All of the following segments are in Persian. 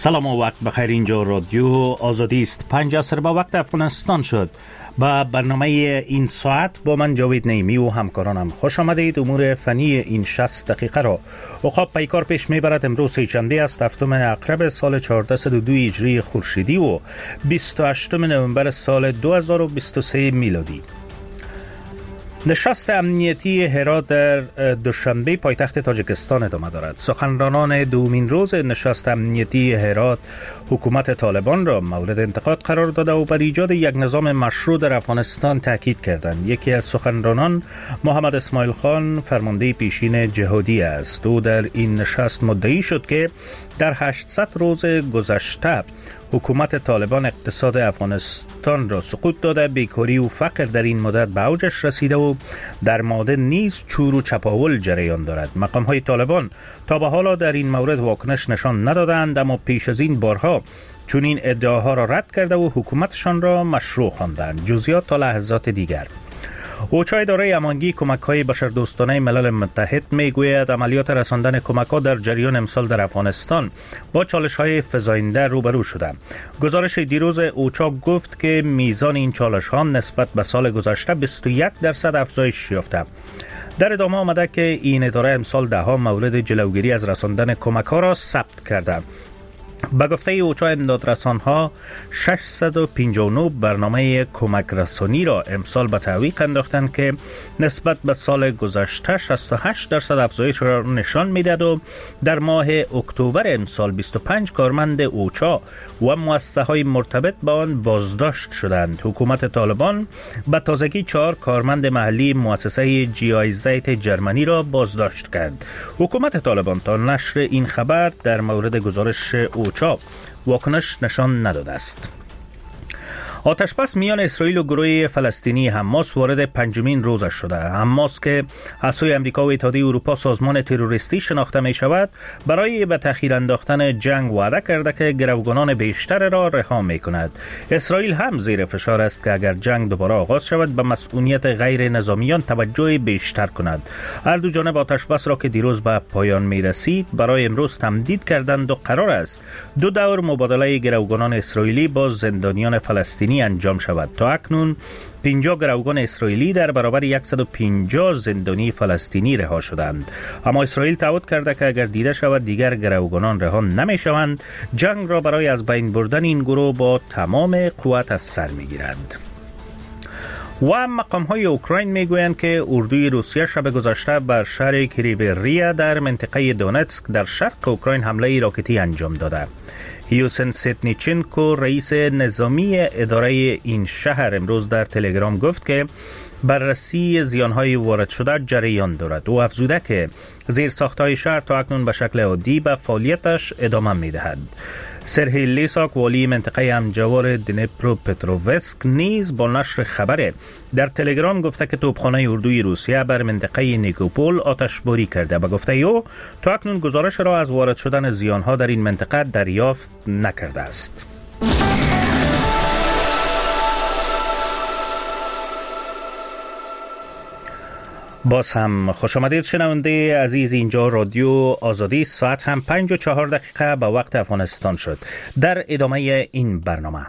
سلام و وقت بخیر. اینجا رادیو آزادی است. 5 عصر به وقت افغانستان شد. با برنامه این ساعت با من جاوید نعیمی و همکارانم خوش آمدید. امور فنی این 60 دقیقه را عقاب پیکار پیش میبرد. امروز سه‌شنبه است، 7 اکرب سال 1402 هجری خورشیدی و 28 نوامبر سال 2023 میلادی. نشست امنیتی هرات در دوشنبه پایتخت تاجیکستان ادامه دارد. سخنرانان دومین روز نشست امنیتی هرات حکومت طالبان را مورد انتقاد قرار داده و بر ایجاد یک نظام مشروع در افغانستان تاکید کردند. یکی از سخنرانان محمد اسماعیل خان فرمانده پیشین جهادی است. او در این نشست مدعی شد که در 800 روز گذشته حکومت طالبان اقتصاد افغانستان را سقوط داده، بیکاری و فقر در این مدت به اوجش رسیده و در معادن نیز چور و چپاول جریان دارد. مقام‌های طالبان تا به حالا در این مورد واکنش نشان ندادند، اما پیش از این بارها چون این ادعاها را رد کرده و حکومتشان را مشروع خواندند. جزئیات تا لحظات دیگر. اوچا اداره امانگی کمک‌های بشردوستانه ملل متحد میگوید عملیات رساندن کمک‌ها در جریان امسال در افغانستان با چالش‌های فزاینده روبرو شده. گزارش دیروز اوچا گفت که میزان این چالش‌ها نسبت به سال گذشته 21% افزایش یافته. در ادامه آمده که این اداره امسال ده‌ها مورد جلوگیری از رساندن کمک‌ها را ثبت کرده. به گفته اوچا امدادرسان‌ها 659 برنامه کمک رسانی را امسال به تعویق انداختند که نسبت به سال گذشته 68% افزایش را نشان می‌دهد و در ماه اکتبر امسال 25 کارمند اوچا و مؤسسه‌های مرتبط با آن بازداشت شدند. حکومت طالبان به تازگی 4 کارمند محلی مؤسسه GIZ جرمنی را بازداشت کرد. حکومت طالبان تا نشر این خبر در مورد گزارش اوچا واکنش نشان نداده است. آتش‌بس میان اسرائیل و گروه فلسطینی حماس وارد 5مین روزش شده. حماس که از سوی امریکا و اتحادیه اروپا سازمان تروریستی شناخته می شود، برای به تأخیر انداختن جنگ وعده کرده که گروگانان بیشتر را رها می کند. اسرائیل هم زیر فشار است که اگر جنگ دوباره آغاز شود به مسئولیت غیر نظامیان توجه بیشتر کند. هر دو جانب آتش‌بس را که دیروز به پایان می رسید برای امروز تمدید کردند و قرار است 2 دور مبادله گروگانان اسرائیلی با زندانیان فلسطینی انجام شود. تا اکنون 50 گروگان اسرائیلی در برابر 150 زندانی فلسطینی رها شدند. اما اسرائیل تعهد کرده که اگر دیده شود دیگر گروگانان رها نمی شوند، جنگ را برای از بین بردن این گروه با تمام قوت از سر می گیرند. و مقام‌های اوکراین میگویند که اردوی روسیه شب گذشته بر شهر کریوریا در منطقه دونتسک در شرق اوکراین حمله راکتی انجام داده. هیوسن سیتنیچنکو رئیس نظامی اداره این شهر امروز در تلگرام گفت که بررسی زیانهای وارد شده جریان دارد. او افزوده که زیرساخت‌های شهر تا اکنون به شکل عادی به فعالیتش ادامه می‌دهد. سرهی لیساک والی منطقه همجوار دنیپرو پترووسک نیز با نشر خبر در تلگرام گفته که توپخانه اردوی روسیه بر منطقه نیکوپول آتشباری کرده. به گفته او تا اکنون گزارش را از وارد شدن زیانها در این منطقه دریافت نکرده است. باز هم خوش آمدید شنونده عزیز. اینجا رادیو آزادی. ساعت هم 5:04 به وقت افغانستان شد. در ادامه این برنامه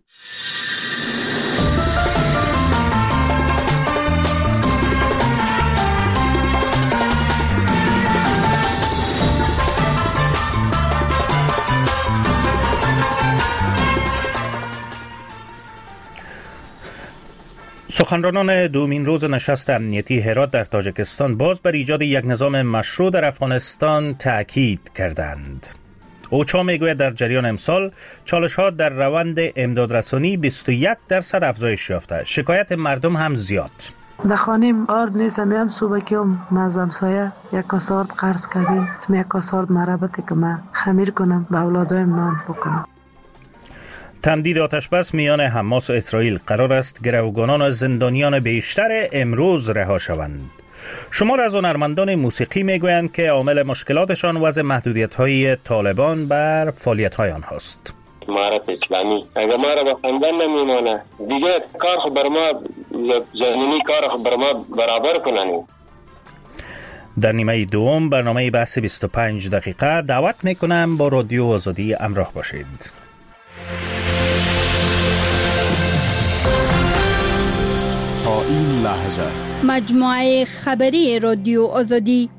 سخنرانان دومین روز نشست امنیتی هرات در تاجیکستان باز بر ایجاد یک نظام مشروع در افغانستان تأکید کردند. اوچا میگوید در جریان امسال چالش‌ها در روند امدادرسانی 21% افزایش یافته. شکایت مردم هم زیاد. در خانه آرد نیستم، هم صبح که مزم سایه یک کاسارد قرض کردیم، یک کاسارد مربطه که من خمیر کنم به اولادایم نان بکنم. تمدید آتش‌بس میان حماس و اسرائیل قرار است گروگانان و زندانیان بیشتر امروز رها شوند. شمار از هنرمندان موسیقی میگویند که عامل مشکلاتشان وضع محدودیت‌های طالبان بر فعالیت‌های آنهاست. امارت اسلامی اگر ما را به خواندن نمیمانه دیگه کار خو بر ما زمینی کار خو بر ما برابر کنن. در نیمه دوم برنامه بحث 25 دقیقه دعوت میکنم با رادیو آزادی همراه باشید. تا این لحظه مجموعه خبری رادیو آزادی.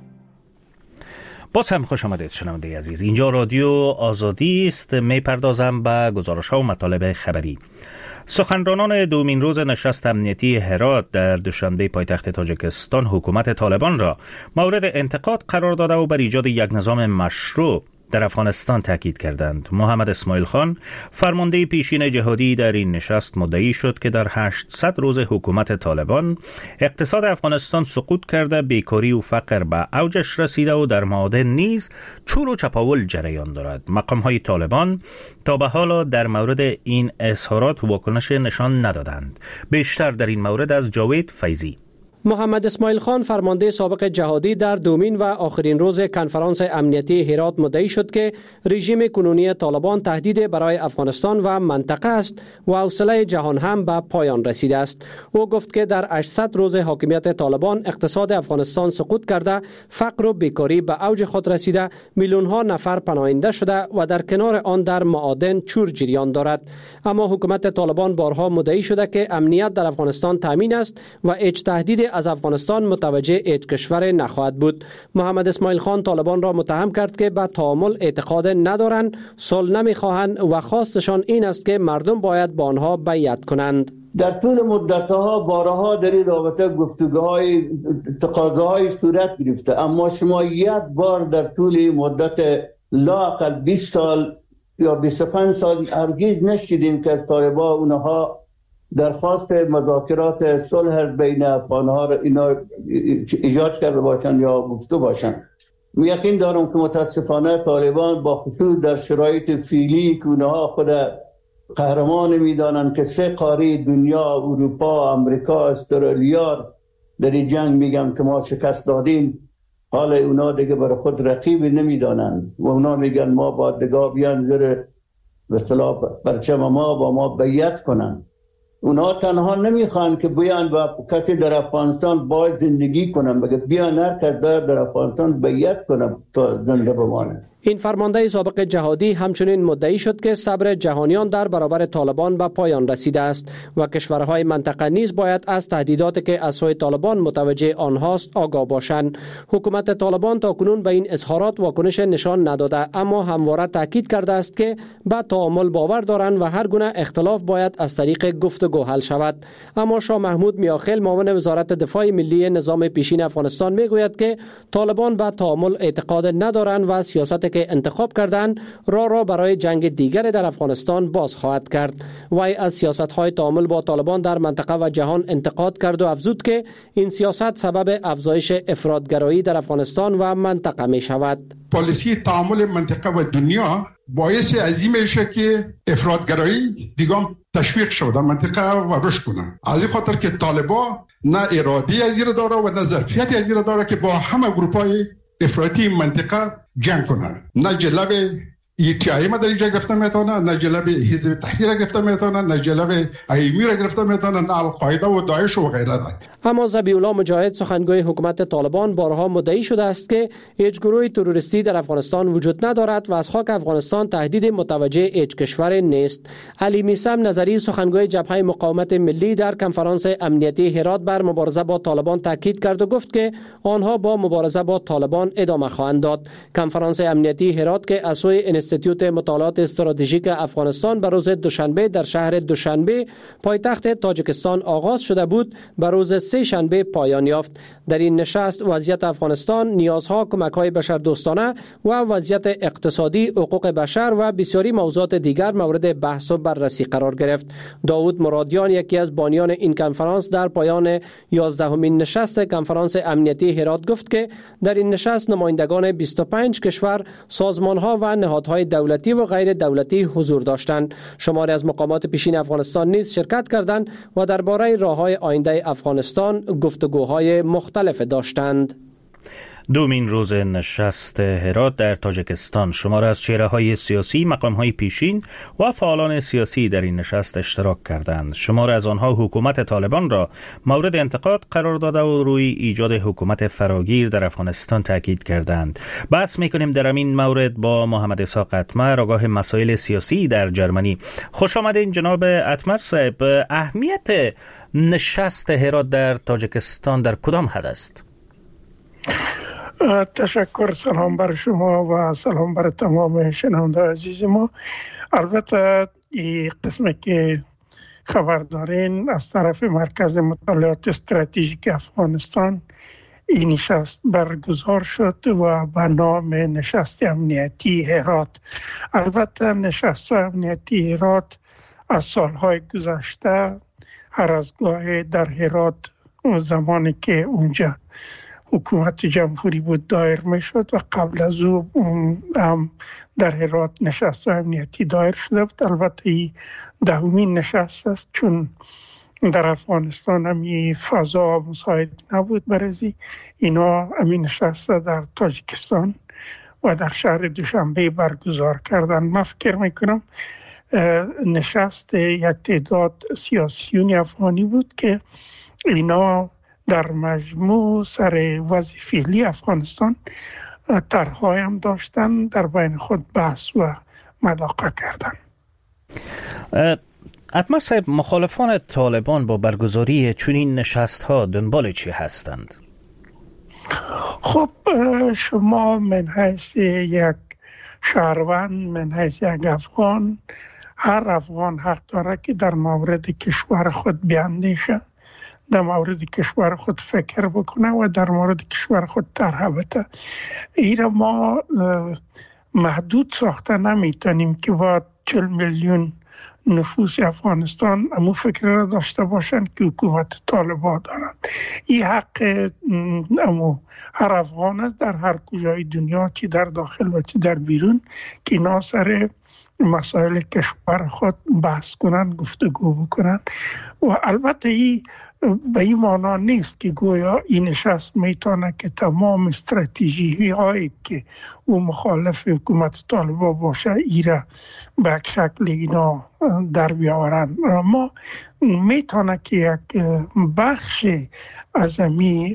باز هم خوش آمدید شنونده عزیز. اینجا رادیو آزادی است. میپردازم به گزارش ها و مطالب خبری. سخنرانان دومین روز نشست امنیتی هرات در دوشنبه پایتخت تاجیکستان حکومت طالبان را مورد انتقاد قرار داده و بر ایجاد یک نظام مشروع در افغانستان تاکید کردند. محمد اسماعیل خان فرمانده پیشین جهادی در این نشست مدعی شد که در 800 روز حکومت طالبان اقتصاد افغانستان سقوط کرده، بیکاری و فقر به اوجش رسیده و در معادن نیز چور و چپاول جریان دارد. مقام‌های طالبان تا به حال در مورد این اظهارات واکنش نشان ندادند. بیشتر در این مورد از جاوید فیضی. محمد اسماعیل خان فرمانده سابق جهادی در دومین و آخرین روز کنفرانس امنیتی هرات مدعی شد که رژیم کنونی طالبان تهدید برای افغانستان و منطقه است و حوصله جهان هم به پایان رسیده است. او گفت که در 800 روز حاکمیت طالبان اقتصاد افغانستان سقوط کرده، فقر و بیکاری به اوج خود رسیده، میلیون ها نفر پناهنده شده و در کنار آن در معادن چور جریان دارد. اما حکومت طالبان بارها مدعی شده که امنیت در افغانستان تامین است و هیچ تهدید از افغانستان متوجه هیچ کشور نخواهد بود. محمد اسماعیل خان طالبان را متهم کرد که به تعامل اعتقاد ندارند، صلح نمیخواهند و خواستشان این است که مردم باید با آنها بیعت کنند. در طول مدتها بارها در این رابطه گفتگوهای تقاضاهای صورت گرفته، اما شما یک بار در طول مدت لااقل 20 سال یا 25 سال هرگز نشیدیم که طالبان اونها درخواست مذاکرات صلح بین افغان‌ها را اینا ایجاد کرده باشند یا گفته باشند. یقین دارم که متاسفانه طالبان با خصوص در شرایط فعلی که اونها خود قهرمان میدانند که 3 قاره دنیا، اروپا، امریکا، استرالیا در این جنگ میگن که ما شکست دادیم، حالا اونا دیگه برای خود رقیب نمیدانند و اونا میگن ما با دگاه بیان زیر به اصطلاح پرچم ما با ما بیعت کنند. اونا تنها نمیخوان که بیان و کسی در افغانستان باید زندگی کنن، بگه بیان هر کس در افغانستان بیعت کنن تا زنده بمانه. این فرمانده سابق جهادی همچنین مدعی شد که صبر جهانیان در برابر طالبان به پایان رسیده است و کشورهای منطقه نیز باید از تهدیداتی که از سوی طالبان متوجه آنهاست آگاه باشند. حکومت طالبان تاکنون به این اظهارات واکنش نشان نداده، اما همواره تاکید کرده است که به تعامل باور دارند و هر گونه اختلاف باید از طریق گفتگو حل شود. اما شاه محمود میاخیل معاون وزارت دفاع ملی نظام پیشین افغانستان میگوید که طالبان به تعامل اعتقاد ندارند و سیاست که انتخاب کردند را برای جنگ دیگر در افغانستان باز خواهد کرد. وی از سیاست‌های تعامل با طالبان در منطقه و جهان انتقاد کرد و افزود که این سیاست سبب افزایش افراطگرایی در افغانستان و منطقه می شود. پالیسی تعامل منطقه و دنیا باعث عظیم میشه که افراطگرایی دیگه تشویق شود در منطقه و رشد کنه. از این خاطر که طالبان نه ارادی از این داره و نه ظرفیت از این داره که با همه گروپ‌های افراطی منطقه جنگ کنن. نه جلب ایتیای ما در اینجا گرفته میتونه، نه جلب حزب تحریر گرفته میتونه، نه جلب ایمی را گرفته میتونه، نه القاعده و داعش و غیره. اما ذبیح الله مجاهد سخنگوی حکومت طالبان بارها مدعی شده است که هیچ گروه تروریستی در افغانستان وجود ندارد و از خاک افغانستان تهدید متوجه هیچ کشور نیست. علی میثم نظری سخنگوی جبهه مقاومت ملی در کنفرانس امنیتی هرات بر مبارزه با طالبان تاکید کرد و گفت که آنها با مبارزه با طالبان ادامه خواهند داد. کنفرانس امنیتی هرات که از سوی انستیتوت مطالعات استراتژیک افغانستان بر روز دوشنبه در شهر دوشنبه پایتخت تاجیکستان آغاز شده بود، بر روز سه شنبه پایان یافت. در این نشست وضعیت افغانستان، نیازها، کمک‌های بشردوستانه و وضعیت اقتصادی، حقوق بشر و بسیاری موضوعات دیگر مورد بحث و بررسی قرار گرفت. داود مرادیان یکی از بانیان این کنفرانس در پایان 11مین نشست کنفرانس امنیتی هرات گفت که در این نشست نمایندگان 25 کشور، سازمان‌ها و نهادهای دولتی و غیر دولتی حضور داشتند. شماری از مقامات پیشین افغانستان نیز شرکت کردند و درباره راه‌های آینده افغانستان گفتگوهای مختلف داشتند. دومین روز نشست هرات در تاجیکستان شمار از چهره‌های سیاسی، مقام‌های پیشین و فعالان سیاسی در این نشست اشتراک کردند. شمار از آنها حکومت طالبان را مورد انتقاد قرار داده و روی ایجاد حکومت فراگیر در افغانستان تاکید کردند. بحث می‌کنیم در این مورد با محمد اسحاق اتمر، آگاه مسائل سیاسی در جرمنی. خوش آمدین جناب اتمر صاحب. اهمیت نشست هرات در تاجیکستان در کدام حد است؟ تشکر. سلام بر شما و سلام بر تمام شنونده عزیز ما. البته این قسمه که خبر دارین از طرف مرکز مطالعات استراتژیک افغانستان این نشست برگزار شد و به نام نشست امنیتی هرات. البته نشست امنیتی هرات از سالهای گذشته هر از گاهی در هرات زمانی که اونجا حکومت جمهوری بود دایر می شد و قبل از او هم در هرات نشست امنیتی دایر شده بود. البته این دهمین نشست است چون در افغانستان همی فضا مساعد نبود برای اینا. همین نشست در تاجیکستان و در شهر دوشنبه برگزار کردن. من فکر میکنم نشست یک تعداد سیاسیون افغانی بود که اینا در مجموع سر وضع فعلی افغانستان طرح‌های هم داشتن، در بین خود بحث و مداقه کردن. اتمر صاحب، مخالفان طالبان با برگزاری چنین نشست‌ها دنبال چی هستند؟ خب شما من حیث یک شهروند، من حیث یک افغان، هر افغان حق داره که در مورد کشور خود بیاندیشه، در مورد کشور خود فکر بکنه و در مورد کشور خود طرح بده. ایرا ما محدود ساخته نمیتونیم که با 40 میلیون نفوس افغانستان امو فکر را داشته باشن که حکومت طالبان دارن. این حق امو هر افغان است در هر کجای دنیا، چی در داخل و چی در بیرون، که اینا سر مسائل کشور خود بحث کنن، گفتگو بکنن. و البته این به این معنا نیست که گویا این نشست میتونه که تمام استراتژی هایی که او مخالف حکومت طالبان باشه ایره به شکل اینا در بیاورن. اما میتونه که یک بخش از امی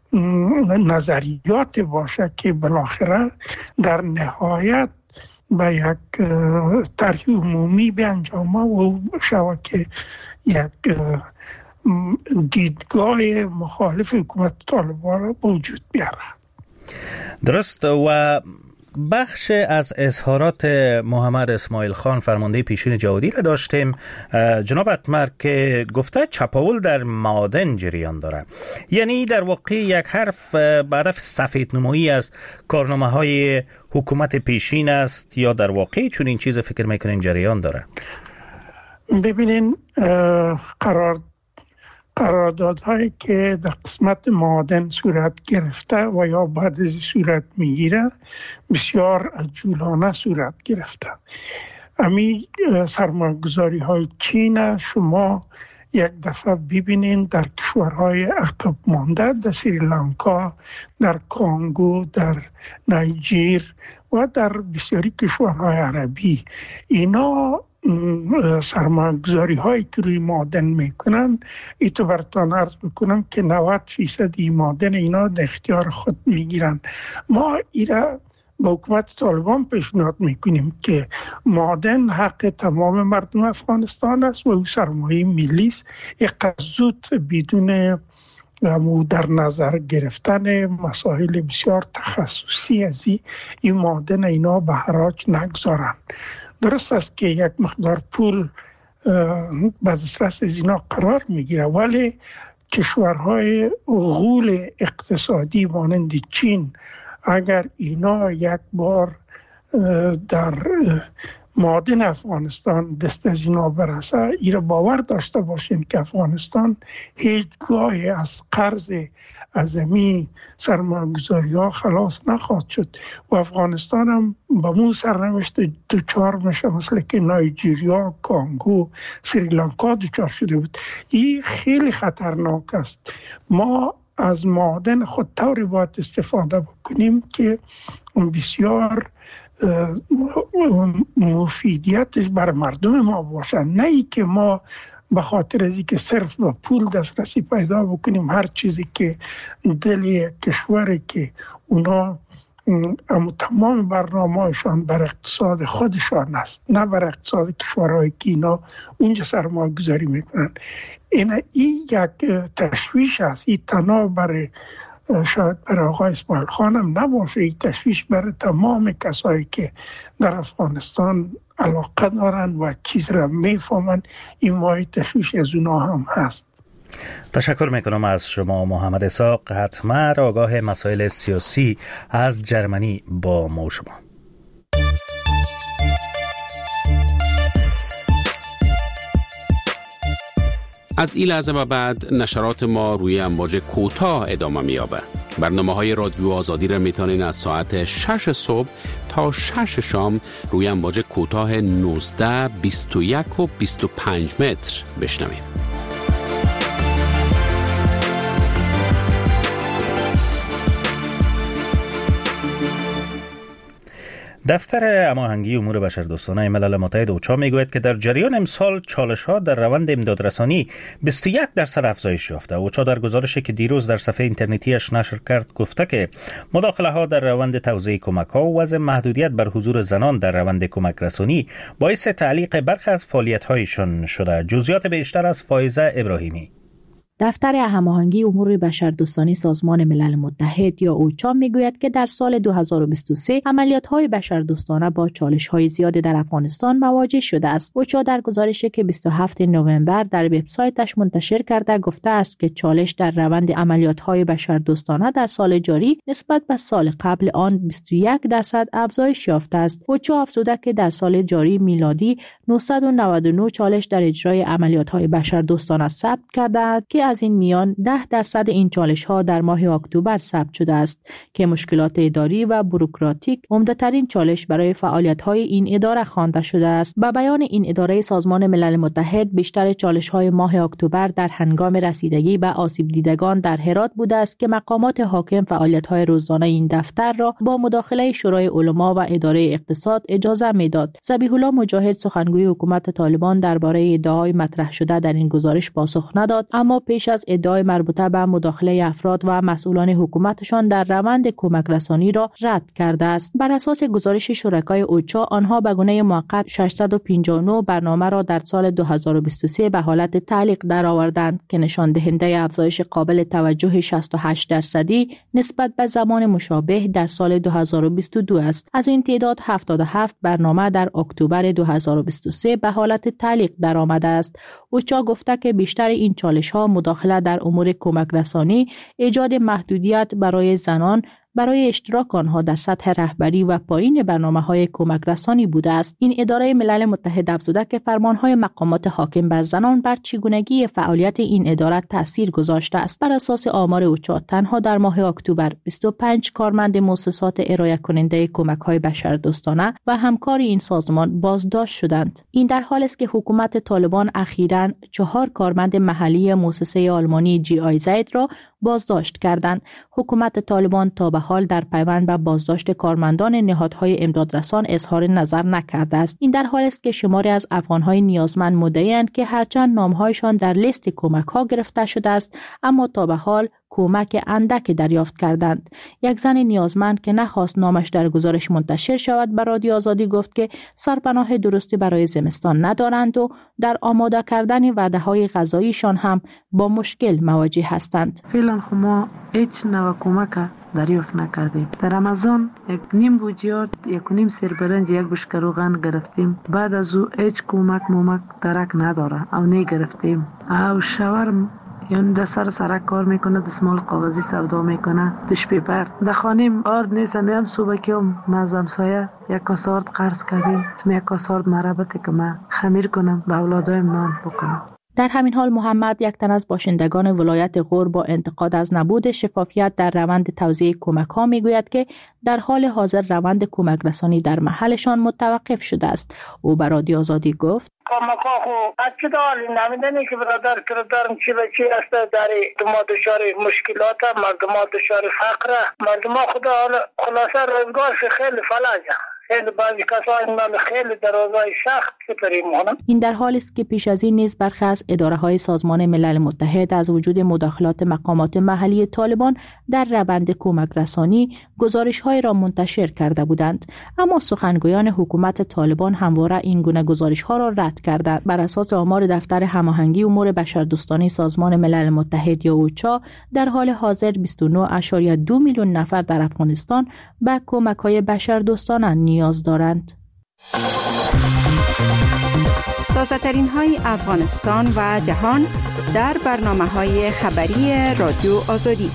نظریات باشه که بالاخره در نهایت به یک طرح عمومی بیانجامه و شود که یک دیدگاه مخالف حکومت طالبان را وجود بیاره. درست. و بخش از اظهارات محمد اسماعیل خان فرمانده پیشین جهادی را داشتیم جناب اتمر که گفته چپاول در معادن جریان داره. یعنی در واقع یک حرف به هدف سفید نمایی از کارنامه های حکومت پیشین است یا در واقع چون این چیز فکر میکنین جریان داره؟ ببینین قراردادهایی که در قسمت معادن صورت گرفته و یا بعد از صورت میگیره بسیار عجولانه صورت گرفته. امی سرمایه‌گذاری های چین شما یک دفعه ببینین در کشورهای عقب مانده، در سریلانکا، در کانگو، در نایجیر و در بسیاری کشورهای عربی، اینا سرمایه‌گذاری هایی که روی معادن میکنن، ایتو براتون عرض بکنم که 90% این معادن اینا در اختیار خود میگیرن. ما ایرا با حکومت طالبان پیشنهاد میکنیم که معادن حق تمام مردم افغانستان است و او سرمایه ملی است. زود بدون در نظر گرفتن مسائل بسیار تخصصی از این معادن اینا به حراج نگذارن. درست است که یک مقدار پول به دسترس از اینا قرار میگیره، ولی کشورهای غول اقتصادی مانند چین اگر اینا یک بار در معادن افغانستان دست از اینا برسه، اینا باور داشته باشین که افغانستان هیچگاه از قرض عظیمی سرمایه‌گذاری ها خلاص نخواهد شد و افغانستان هم با مو سرنوشت دوچار میشه، مثل که نایجیریا، کانگو، سریلانکا دوچار شده بود. این خیلی خطرناک است. ما از معادن خود طوری باید استفاده بکنیم که بسیار مفیدیتش بر مردم ما باشه، نه ای که ما به خاطر از که صرف به پول دسترسی پیدا بکنیم هر چیزی که دل کشوری که اونا تمام برنامه‌شان بر اقتصاد خودشان است، نه بر اقتصاد کشورهایی که اینا اونجا سرمایه گذاری میکنن. این یک تشویش است. این تنها برای شاید برای آقای اسماعیل خانم نباشه، این تشویش برای تمام کسایی که در افغانستان علاقه دارن و چیز را میفهمن. این مای تشویش از اونا هم هست. تشکر میکنم از شما محمد اسحاق حتما آگاه مسائل سیاسی از جرمنی با ما شما. از این لحظه و بعد نشرات ما روی امواج کوتاه ادامه می‌یابد. برنامه‌های رادیو آزادی را میتونین از ساعت 6 صبح تا 6 شام روی امواج کوتاه 19، 21 و 25 متر بشنوید. دفتر هماهنگی امور بشردوستانه ملل متحد اوچا میگوید که در جریان امسال چالش‌ها در روند امدادرسانی 21% افزایش یافته. اوچا در گزارشی که دیروز در صفحه اینترنتیش نشر کرد گفته که مداخله‌ها در روند توزیع کمک‌ها و وضع محدودیت بر حضور زنان در روند کمک رسانی باعث تعلیق برخی از فعالیت‌هایشان شده. جزئیات بیشتر از فائزه ابراهیمی. دفتر هماهنگی امور بشردوستانه سازمان ملل متحد یا اوچا میگوید که در سال 2023 عملیات‌های بشردوستانه با چالش‌های زیادی در افغانستان مواجه شده است. اوچا در گزارشی که 27 نوامبر در وبسایتش منتشر کرده گفته است که چالش در روند عملیات‌های بشردوستانه در سال جاری نسبت به سال قبل آن 21% افزایش یافته است. اوچا افزوده که در سال جاری میلادی 999 چالش در اجرای عملیات‌های بشردوستانه ثبت کرده است که از این میان 10% این چالش‌ها در ماه اکتبر ثبت شده است که مشکلات اداری و بوروکراتیک عمده‌ترین چالش برای فعالیت‌های این اداره خوانده شده است. با بیان این اداره سازمان ملل متحد بیشتر چالش‌های ماه اکتبر در هنگام رسیدگی به آسیب دیدگان در هرات بوده است که مقامات حاکم فعالیت‌های روزانه این دفتر را با مداخله شورای علما و اداره اقتصاد اجازه می‌داد. ذبیح الله مجاهد سخنگوی حکومت طالبان درباره ادعاهای مطرح شده در این گزارش پاسخ نداد، اما پیش از ادعای مربوطه به مداخله افراد و مسئولان حکومتشان در روند کمک رسانی را رد کرده است. بر اساس گزارش شرکای اوچا آنها به گونه موقت 659 برنامه را در سال 2023 به حالت تعلیق درآوردند که نشان دهنده افزایش قابل توجه 68% نسبت به زمان مشابه در سال 2022 است. از این تعداد 77 برنامه در اکتبر 2023 به حالت تعلیق درآمده است. اوچا گفته که بیشتر این چالش‌ها مداخله در امور کمک رسانی، ایجاد محدودیت برای زنان برای اشتراک آنها در سطح رهبری و پایین برنامه‌های کمک رسانی بوده است. این اداره ملل متحد افزوده که فرمان‌های مقامات حاکم بر زنان بر چگونگی فعالیت این اداره تاثیر گذاشته است. بر اساس آمار اوچا تنها در ماه اکتبر 25 کارمند مؤسسات ارائه کننده کمک‌های بشردوستانه و همکار این سازمان بازداشت شدند. این در حالی است که حکومت طالبان اخیراً 4 کارمند محلی مؤسسه آلمانی GIZ را بازداشت کردند. حکومت طالبان تا به حال در پیوند به بازداشت کارمندان نهادهای امدادرسان اظهار نظر نکرده است. این در حالی است که شماری از افغان‌های نیازمند مدعی‌اند که هرچند نام‌هایشان در لیست کمک‌ها گرفته شده است، اما تا به حال کمک اندک دریافت کردند. یک زن نیازمند که نخواست نامش در گزارش منتشر شود به رادیو آزادی گفت که سرپناه درستی برای زمستان ندارند و در آماده کردن وعده‌های غذاییشان هم با مشکل مواجه هستند. فعلا ما هیچ نوع کمک دریافت نکردیم. در رمضان 1.5 بوجیار، 1.5 سیر برنج، 1 بشکه روغن گرفتیم. بعد از او هیچ کمک درک نداره او نگرفتیم. او شاور یعنی در سر کار میکنه، دستمال کاغذی سودا میکنه، دش پیپر در خانیم آرد نیست. هم صبح که مزم سایه یک کاسه آرد قرض کردیم، یک کاسه آرد مربطه که من خمیر کنم به اولادایم نان بکنم. در همین حال محمد، یک تن از باشندگان ولایت غور، با انتقاد از نبود شفافیت در روند توزیع کمک‌ها میگوید که در حال حاضر روند کمک رسانی در محلشان متوقف شده است. او به رادیو آزادی گفت: کمک‌ها خو اکدال نمیدونی که برادر کردارم چی به چی است، در ما دچار مشکلات، مردم دچار فقر، مردم خدا خلاصه روزگار خیلی فلجه. این در حالی است که پیش از این نیز برخی از اداره‌های سازمان ملل متحد از وجود مداخلات مقامات محلی طالبان در روند کمک رسانی گزارش‌های را منتشر کرده بودند، اما سخنگویان حکومت طالبان همواره این گونه گزارش‌ها را رد کردند. بر اساس آمار دفتر هماهنگی امور بشردوستانه سازمان ملل متحد یا اوچا، در حال حاضر 29.2 میلیون نفر در افغانستان به کمک‌های بشردوستانه نیاز دارند. تازه‌ترین های افغانستان و جهان در برنامه‌های خبری رادیو آزادی.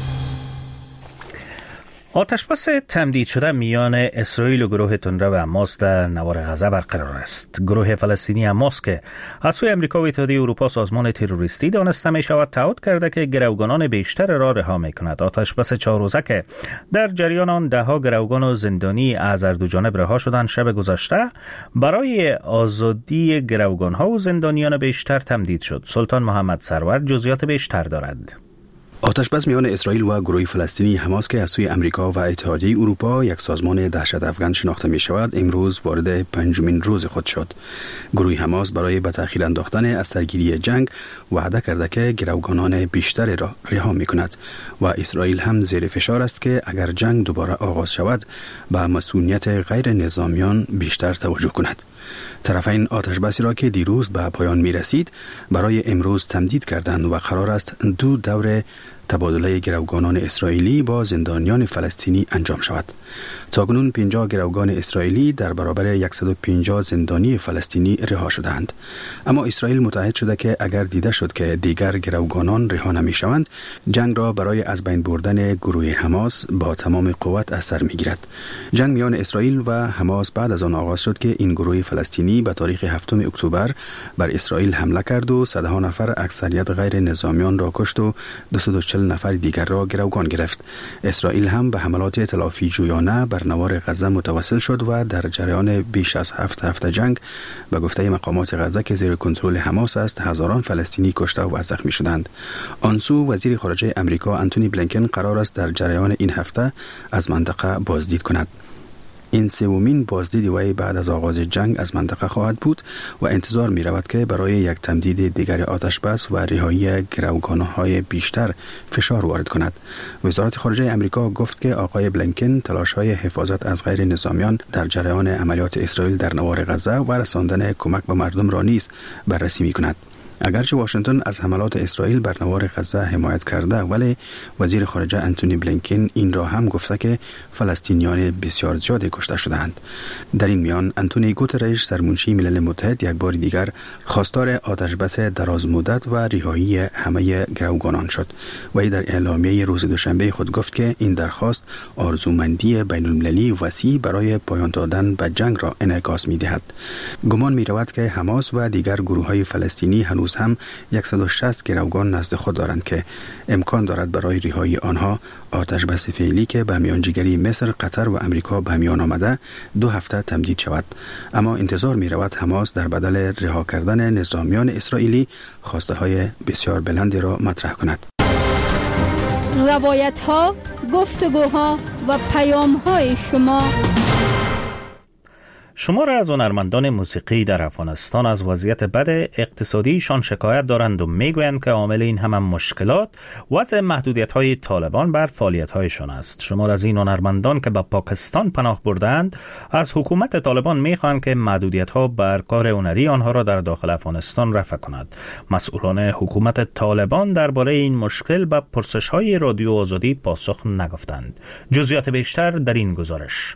آتشبس تمدید شده میان اسرائیل و گروه تندرو و حماس در نوار غزه برقرار است. گروه فلسطینی حماس که از سوی امریکا و اتحادیه اروپا سازمان تروریستی دانسته می شود، تعهد کرده که گروگانان بیشتر را رها می کند. آتشبس 4 روزه که در جریان آن 10 گروگان و زندانی از هر دو جانب رها شدند، شب گذشته برای آزادی گروگان ها و زندانیان بیشتر تمدید شد. سلطان محمد سرور جزئیات بیشتر دارد. آتشبس میان اسرائیل و گروه فلسطینی حماس که از سوی امریکا و اتحادیه اروپا یک سازمان دهشت افغان شناخته می شود، امروز وارد 5مین روز خود شد. گروه حماس برای به تأخیر انداختن از سرگیری جنگ وعده کرده که گروگانان بیشتری را رها می کند و اسرائیل هم زیر فشار است که اگر جنگ دوباره آغاز شود به مسئولیت غیر نظامیان بیشتر توجه کند. طرفین آتشبسی را که دیروز به پایان می رسید برای امروز تمدید کردند و قرار است 2 دور تبادله گروگانان اسرائیلی با زندانیان فلسطینی انجام شود. تاکنون 50 گروگان اسرائیلی در برابر 150 زندانی فلسطینی رها شدند. اما اسرائیل متعهد شده که اگر دیده شد که دیگر گروگانان رها نمی شوند، جنگ را برای از بین بردن گروه حماس با تمام قوت از سر می گیرد. جنگ میان اسرائیل و حماس بعد از آن آغاز شد که این گروه فلسطینی به تاریخ 7 اکتبر بر اسرائیل حمله کرد و 100 نفر اکثریت غیر نظامیان را کشت و 240 نفر دیگر را گروگان گرفت. اسرائیل هم به حملات تلافی جویانه بر نوار غزه متوسل شد و در جریان بیش از 7 هفته جنگ به گفته مقامات غزه که زیر کنترل حماس است، هزاران فلسطینی کشته و زخمی شدند. آنسو وزیر خارجه امریکا آنتونی بلینکن قرار است در جریان این هفته از منطقه بازدید کند. این 3مین بازدید وی بعد از آغاز جنگ از منطقه خواهد بود و انتظار می رود که برای یک تمدید دیگر آتشبس و رهایی گروگان‌های بیشتر فشار وارد کند. وزارت خارجه امریکا گفت که آقای بلینکن تلاش‌های حفاظت از غیر نظامیان در جریان عملیات اسرائیل در نوار غزه و رساندن کمک به مردم را نیز بررسی می کند. اگرچه واشنگتن از حملات اسرائیل بر نوار غزه حمایت کرده، ولی وزیر خارجه آنتونی بلینکن این را هم گفته که فلسطینیان بسیار زیادی کشته شدند. در این میان آنتونی گوترش سرمنشی ملل متحد یک بار دیگر خواستار آتشبس دراز مدت و رهایی همه گروگانان شد. وی در اعلامیه روز دوشنبه خود گفت که این درخواست آرزومندی بین المللی وسیع برای پایان دادن به جنگ را انعکاس می‌دهد. گمان می‌رود که حماس و دیگر گروه‌های فلسطینی هنوز هم 160 گروگان نزد خود دارند که امکان دارد برای رهایی آنها آتشبس فعلی که به میانجیگری مصر، قطر و امریکا به میان آمده 2 هفته تمدید شود. اما انتظار می رود حماس در بدل رها کردن نظامیان اسرائیلی خواسته های بسیار بلندی را مطرح کند. روایت ها، گفتگوها و پیام های شما را از هنرمندان موسیقی در افغانستان از وضعیت بد اقتصادیشان شکایت دارند و میگویند که عامل این هم مشکلات وضع محدودیت‌های طالبان بر فعالیت‌هایشان است. شما را از این هنرمندان که به پاکستان پناه بردند از حکومت طالبان میخواهند که محدودیت‌ها بر کار هنری آنها را در داخل افغانستان رفع کند. مسئولان حکومت طالبان درباره این مشکل به پرسش‌های رادیو آزادی پاسخ نگفتند. جزئیات بیشتر در این گزارش.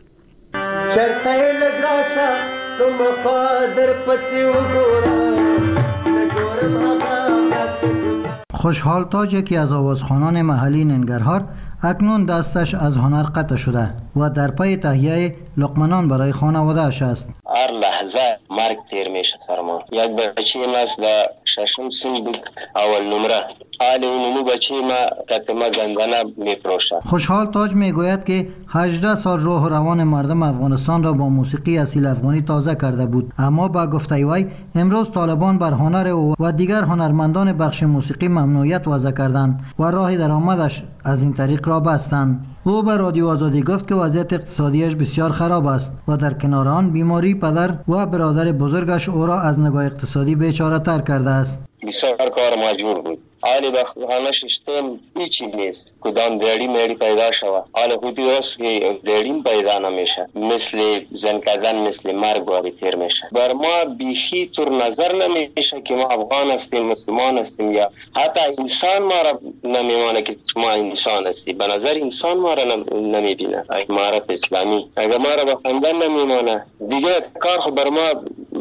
خوشحال تاج، یکی از آوازخوانان محلی ننگرهار، اکنون دستش از هنر قطع شده و در پی تهیه لقمنان برای خانواده‌اش است. هر لحظه مرگ تیر میشه فرمان. یک بچه این است در ششم سن بود اول نمره. حال اونمو بچه ما کتما گندانه میفروشه. خوشحال تاج میگوید که 18 سال روح و روان مردم افغانستان را با موسیقی اصیل افغانی تازه کرده بود، اما با گفته وی امروز طالبان بر هنر او و دیگر هنرمندان بخش موسیقی ممنوعیت وضع کردند و راه درآمدش از این طریق را بستند. او به رادیو آزادی گفت که وضعیت اقتصادیش بسیار خراب است و در کنار آن بیماری پدر و برادر بزرگش او را از نگاه اقتصادی بیچاره تر کرده است. بسیار کار مجبور بود. حالی به خانه ششتم هیچی نیست. کدام دیری میری پیدا شود. حالا خودی راست که دیریم پیدا نمیشه. مثل زن کردن مثل مرگ واری تیر میشه. بر ما بیشی طور نظر نمیشه که ما افغان هستیم، مسلمان هستیم، یا حتی انسان ما را نمیمانه که ما انسان هستیم. به نظر انسان ما را نمیبینه. امارت اسلامی اگر ما را به خواندن نمیمانه دیگه کار خو بر ما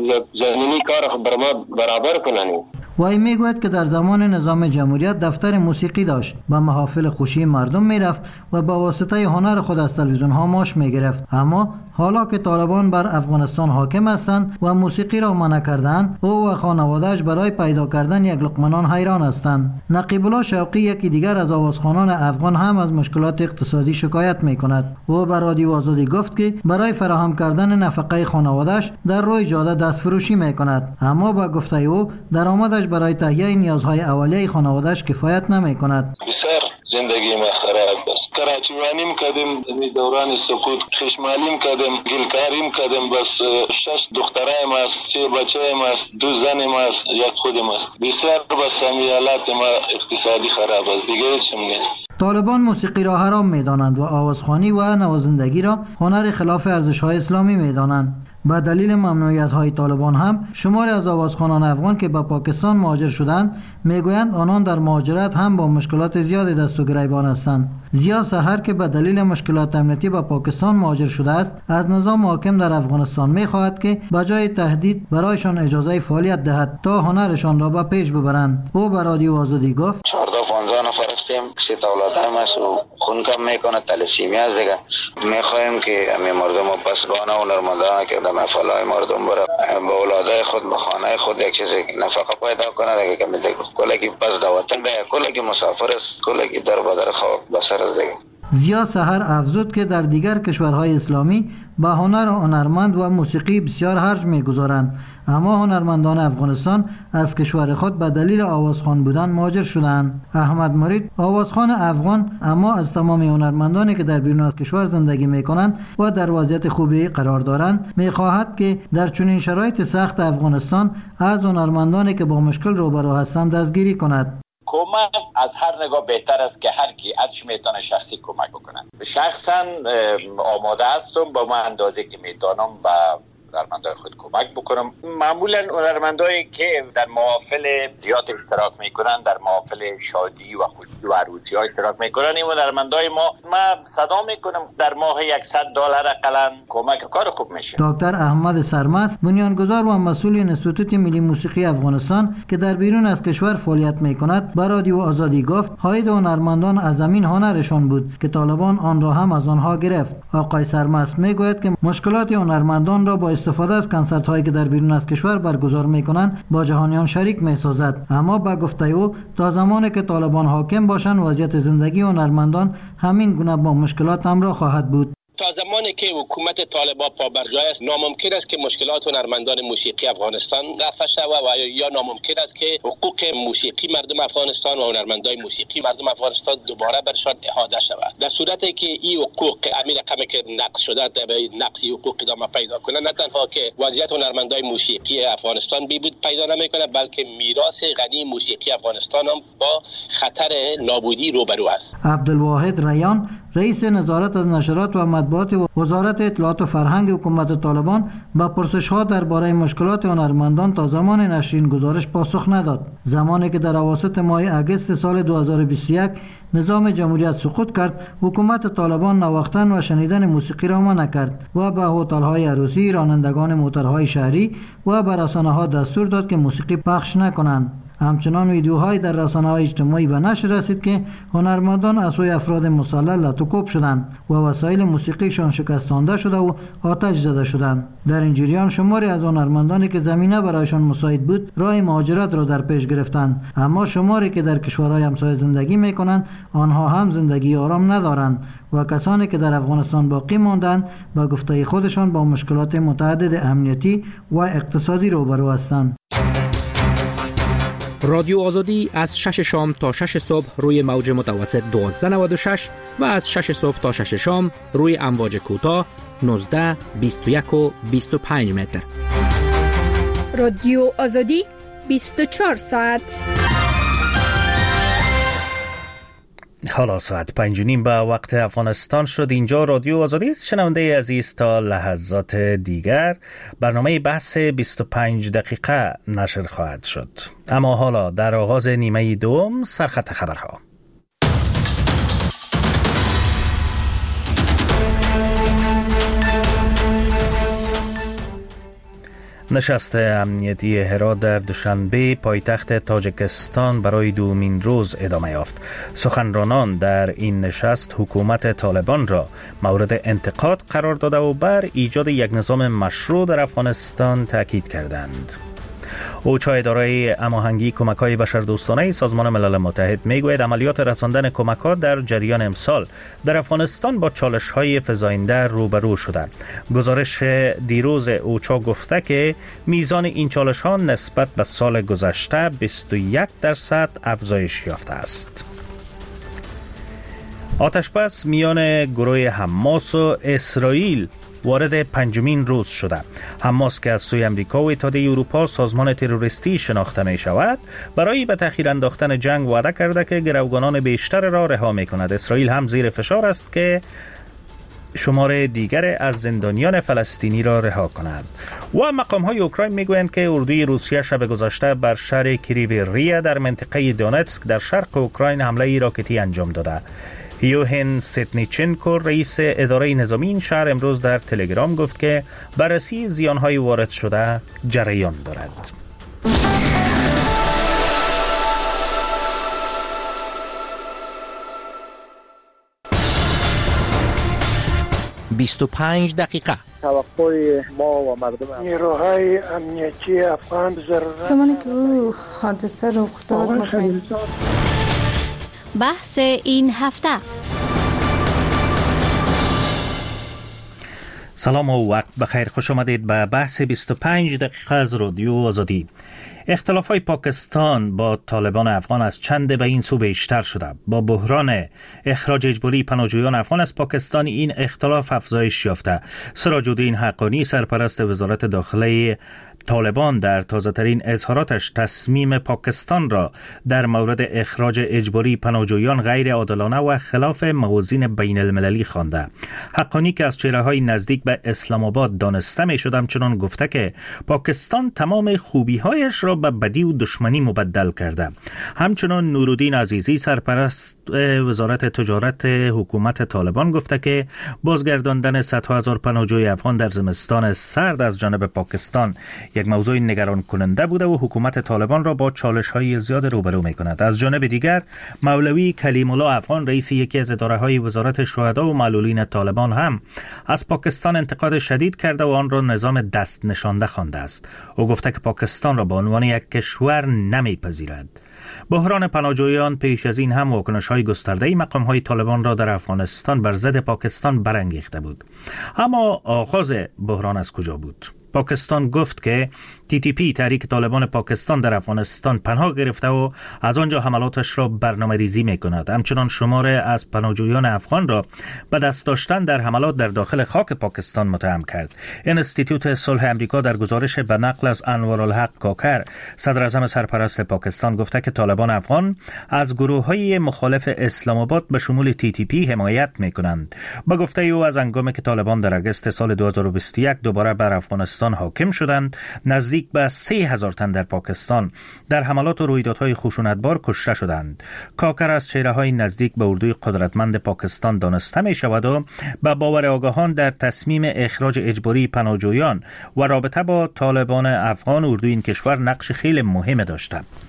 زمینی کار خو بر ما برابر کننی. وی میگوید که در زمان نظام جمهوریت دفتر موسیقی داشت، به محافل خوشی مردم میرفت و با واسطه هنر خود از تلویزیون ها معاش میگرفت. اما حالا که طالبان بر افغانستان حاکم هستند و موسیقی را منع کردند، او و خانواده‌اش برای پیدا کردن یک لقمه نان حیران هستند. نقیب الله شوقی یکی دیگر از آوازخوانان افغان هم از مشکلات اقتصادی شکایت میکند. او به رادیو آزادی گفت که برای فراهم کردن نفقه خانواده‌اش در روی جاده دست فروشی میکند، اما با گفته او درآمدش برای تهیه نیازهای اولیه خانواده‌اش کفایت نمیکند. زندگی ما خراب است. کراچیوانیم کردیم در دوران سقوط، خشمالیم کردیم، گلکاریم کردیم، بس 6 دخترایم است، 3 بچه‌ایم است، 2 زنیم است، یک خودم است. بسیار بس حالات ما اقتصادی خراب است، دیگه هیچ نیست. طالبان موسیقی را حرام می‌دانند و آوازخوانی و نوازندگی را هنر خلاف ارزش‌های اسلامی می‌دانند. به دلیل ممنوعیت‌های طالبان هم شماری از آوازخوانان افغان که به پاکستان مهاجر شدند میگویند آنان در مهاجرت هم با مشکلات زیادی دست و گریبان هستند. ضیا سحر که به دلیل مشکلات امنیتی به پاکستان مهاجر شده است، از نظام حاکم در افغانستان می‌خواهد که بجای تهدید برایشان اجازه فعالیت دهد تا هنرشان را به پیش ببرند. او به رادیو آزادی گفت 14-15 نفر هستیم، 3 تا اولادم است و خون کم میکنه، تلسیمی است دیگه. میخواهیم که همه مردم و پسگانه و نرمندانه که در مفعلهای مردم برای به اولادای خود به خانه خود یک چیز نفقه پیدا کنه دیگه، که میده کلکی پس دواتن دیگه، کلکی مسافر است، کلکی در بدر خواب بسر است دیگه. ضیا سحر افزود که در دیگر کشورهای اسلامی به هنر و هنرمند و موسیقی بسیار خرج میگذارند، اما هنرمندان افغانستان از کشور خود به دلیل آوازخوان بودن مهاجر شدند. احمد مرید آوازخوان افغان اما از تمام هنرمندانی که در بیرون از کشور زندگی میکنند و در وضعیت خوبی قرار دارند میخواهد که در چنین شرایط سخت افغانستان از هنرمندانی که با مشکل روبرو هستند دستگیری کند. کمک از هر نگاه بهتر است که هر کی ازش میتونه شخصی کمک بکنه. شخصا آماده هستم با من اندازه که میتونم با هنرمندای خود کمک بکنم. معمولا هنرمندایی که در محافل زیاد اشتراک میکنن، در محافل شادی و خوشی و عروسی ها اشتراک میکنن، این هنرمندای ما صدا میکنم در ماه $100 اقلا کمک کار خوب میشه. دکتر احمد سرمست بنیانگذار و مسئول انستیتوت ملی موسیقی افغانستان که در بیرون از کشور فعالیت میکند به رادیو آزادی گفت حاید هنرمندان از زمین هنرشان بود که طالبان آن را هم از آنها گرفت. آقای سرمست میگوید که مشکلات هنرمندان را با استفاده از کنسرت هایی که در بیرون از کشور برگزار میکنند با جهانیان شریک میسازد، اما با گفته او تا زمانی که طالبان حاکم باشند وضعیت زندگی هنرمندان همین گونه با مشکلات همراه خواهد بود. تا زمانی که حکومت طالبان پابرجای است ناممکن است که مشکلات هنرمندان موسیقی افغانستان رفع شود و یا ناممکن است که حقوق موسیقی مردم افغانستان و هنرمندان موسیقی مردم افغانستان دوباره برشان احاطه شود. در صورتی که این حقوق امیر رقمی که نقض شده به نقض حقوق ادامه پیدا کنه، نه تنها که وضعیت هنرمندان موسیقی افغانستان بیبود پیدا نمیکنه، بلکه میراث غنی موسیقی افغانستان هم با خطر نابودی روبرو است. عبدالواحد ریان رئیس نظارت از نشرات و مطبوعات وزارت اطلاعات و فرهنگ حکومت طالبان با پرسش‌ها درباره مشکلات هنرمندان تا زمان نشر این گزارش پاسخ نداد. زمانی که در اواسط ماه اگست سال 2021 نظام جمهوریت سقوط کرد، حکومت طالبان نواختن و شنیدن موسیقی را منع کرد و به هتل‌های عروسی، رانندگان موترهای شهری و به رسانه‌ها دستور داد که موسیقی پخش نکنند. همچنان ویدیوهای در رسانه‌های اجتماعی به نشر رسید که هنرمندان از سوی افراد مسلح لطوکوب شدند و وسایل موسیقیشان شکستانده شده و آتش زده شدند. در این جریان شماری از هنرمندانی که زمینه برایشان مساعد بود راه مهاجرت را در پیش گرفتند، اما شماری که در کشورهای همسایه زندگی می‌کنند آنها هم زندگی آرام ندارند و کسانی که در افغانستان باقی ماندند به گفته خودشان با مشکلات متعدد امنیتی و اقتصادی روبرو هستند. رادیو آزادی از 6 شام تا 6 صبح روی موج متوسط 1296 و از 6 صبح تا 6 شام روی امواج کوتاه 19، 21 و 25 متر. رادیو آزادی 24 ساعت. حالا ساعت 5:30 به وقت افغانستان شد. اینجا رادیو آزادی است. شنونده عزیز، تا لحظات دیگر برنامه بحث 25 دقیقه نشر خواهد شد. اما حالا در آغاز نیمه دوم سرخط خبرها. نشست امنیتی هرات در دوشنبه پایتخت تاجیکستان برای دومین روز ادامه یافت. سخنرانان در این نشست حکومت طالبان را مورد انتقاد قرار داده و بر ایجاد یک نظام مشروع در افغانستان تاکید کردند. اوچا اداره هماهنگی کمک‌های بشردوستانه سازمان ملل متحد میگوید عملیات رساندن کمک‌ها در جریان امسال در افغانستان با چالش‌های فزاینده روبرو شده. گزارش دیروز اوچا گفته که میزان این چالش‌ها نسبت به سال گذشته 21% افزایش یافته است. آتش‌بس میان گروه حماس و اسرائیل وارد 5مین روز شده. حماس که از سوی امریکا و اتحادیه اروپا سازمان تروریستی شناخته می شود، برای به تأخیر انداختن جنگ وعده کرده که گروگانان بیشتر را رها می کند. اسرائیل هم زیر فشار است که شمار دیگر از زندانیان فلسطینی را رها کند. و مقام‌های اوکراین میگویند که اردوی روسیه شب گذشته بر شهر کریویریا در منطقه دونتسک در شرق اوکراین حمله راکتی انجام داده. یوهن ستنیچنکو رئیس اداره نظامی این شهر امروز در تلگرام گفت که بررسی زیان‌های وارد شده جریان دارد. «25 دقیقه». توقع ما و مردم نیروهای امنیتی افغان ضرورت زمانی که او حادثه رخ داد بحث این هفته. سلام و وقت بخیر، خوش آمدید به بحث 25 دقیقه از رادیو آزادی. اختلاف‌های پاکستان با طالبان افغان از چند به این سو بیشتر شده. با بحران اخراج اجباری پناهجویان افغان از پاکستان این اختلاف افزایش یافته. سراج الدین حقانی سرپرست وزارت داخله طالبان در تازه‌ترین اظهاراتش تصمیم پاکستان را در مورد اخراج اجباری پناهجویان غیر عادلانه و خلاف موازین بین المللی خوانده. حقانی که از چهره‌های نزدیک به اسلام آباد دانسته می‌شد همچنان گفته که پاکستان تمام خوبی‌هایش را به بدی و دشمنی مبدل کرده. همچنان نورالدین عزیزی سرپرست وزارت تجارت حکومت طالبان گفته که بازگرداندن صدها هزار پناهجوی افغان در زمستان سرد از جانب پاکستان یک موضوع نگران کننده بوده و حکومت طالبان را با چالش‌های زیاد روبرو می‌کند. از جانب دیگر مولوی کلیم الله افغان رئیس یکی از اداره‌های وزارت شهدا و معلولین طالبان هم از پاکستان انتقاد شدید کرده و آن را نظام دست نشانده خوانده است. او گفته که پاکستان را به عنوان یک کشور نمی‌پذیرد. بحران پناهجویان پیش از این هم واکنش‌های گسترده‌ای مقام‌های طالبان را در افغانستان بر ضد پاکستان برانگیخته بود. اما آغاز بحران از کجا بود؟ پاکستان گفت که TTP تحریک طالبان پاکستان در افغانستان پناه گرفته و از آنجا حملاتش را برنامه ریزی می کند. همچنان شمار از پناهجویان افغان را به دست داشتن در حملات در داخل خاک پاکستان متهم کرد. انستیتوت صلح امریکا در گزارش به نقل از انوارالحق کاکر صدر اعظم سرپرست پاکستان گفته که طالبان افغان از گروه‌های مخالف اسلام آباد به شمول TTP حمایت می کنند. با گفته او از هنگامی که طالبان در اگست سال 2021 دوباره بر افغانستان حاکم شدند، نزدیک به 3000 تن در پاکستان در حملات و رویدادهای خشونتبار کشته شدند. کاکر از چهره‌های نزدیک به اردوی قدرتمند پاکستان دانسته می شود و به باور آگاهان در تصمیم اخراج اجباری پناهجویان و رابطه با طالبان افغان اردوی این کشور نقش خیلی مهم داشته.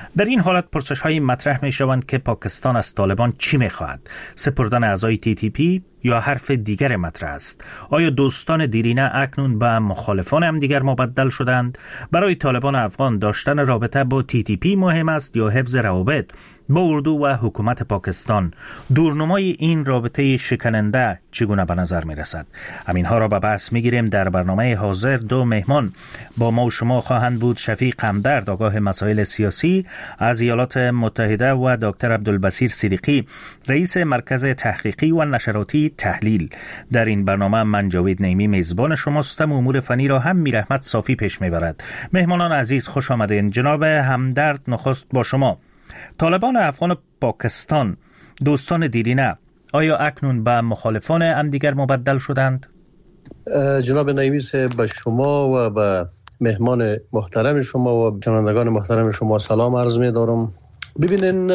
در این حالت پرسش های مطرح می شوند که پاکستان از طالبان چی می خواهد؟ سپردن اعضای TTP یا حرف دیگر مطرح است؟ آیا دوستان دیرینه اکنون به مخالفان هم دیگر مبدل شدند؟ برای طالبان افغان داشتن رابطه با TTP مهم است یا حفظ روابط با اردو و حکومت پاکستان؟ دورنمای این رابطه شکننده چگونه به نظر می رسد؟ همینها را به بحث می گیریم. در برنامه حاضر دو مهمان با ما و شما خواهند بود: شفیق همدرد، آگاه مسائل سیاسی از ایالات متحده، و دکتر عبدالبصیر صدیقی، رئیس مرکز تحقیقی و نشراتی تحلیل. در این برنامه من جاوید نعیمی میزبان شماستم. امور فنی را هم میرحمت صافی پیش میبرد. مهمانان عزیز خوش آمدین. جناب همدرد، نخست با شما. طالبان افغان پاکستان، دوستان دیرینه، آیا اکنون به مخالفان هم دیگر مبدل شدند؟ جناب نعیمی صاحب، به شما و به مهمان محترم شما و شنوندگان محترم شما سلام عرض می دارم. ببینین،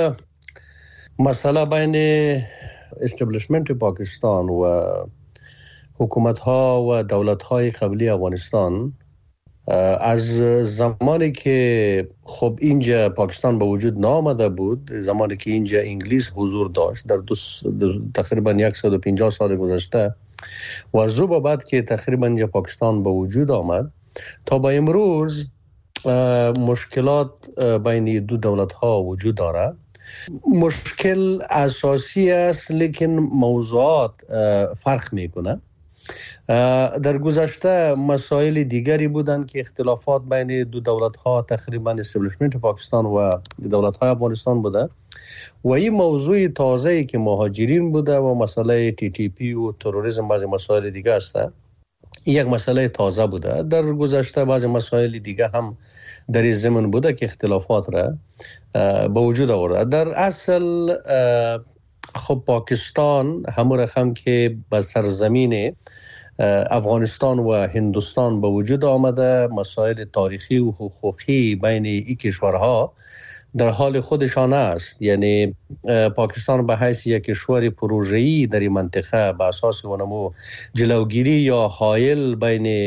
مسئله بین استبلیشمنت پاکستان و حکومت ها و دولت های قبلی افغانستان از زمانی که خب اینجا پاکستان به وجود نامده بود، زمانی که اینجا انگلیس حضور داشت در تقریبا 150 سال گذشته، و از رو بعد که تقریبا اینجا پاکستان به وجود آمد تا به امروز مشکلات بین دو دولت ها وجود دارد. مشکل اساسی است لیکن موضوعات فرق میکنه. در گذشته مسائل دیگری بودند که اختلافات بین دو دولت ها تقریبا استبلیشمنت پاکستان و دولت های افغانستان بوده، و این موضوع تازه‌ای که مهاجرین بوده و مسئله TTP و تروریسم بعضی مسائل دیگه است، یک مسئله تازه بوده. در گذشته بعضی مسائل دیگه هم در این زمین بوده که اختلافات را به وجود آورده. در اصل خب پاکستان همون رقم که به سرزمین افغانستان و هندوستان به وجود آمده، مسائل تاریخی و حقوقی بین این کشورها در حال خودشان است. یعنی پاکستان به حیث یک کشور پروژه‌ای در این منطقه به اساس ونمو جلوگیری یا حائل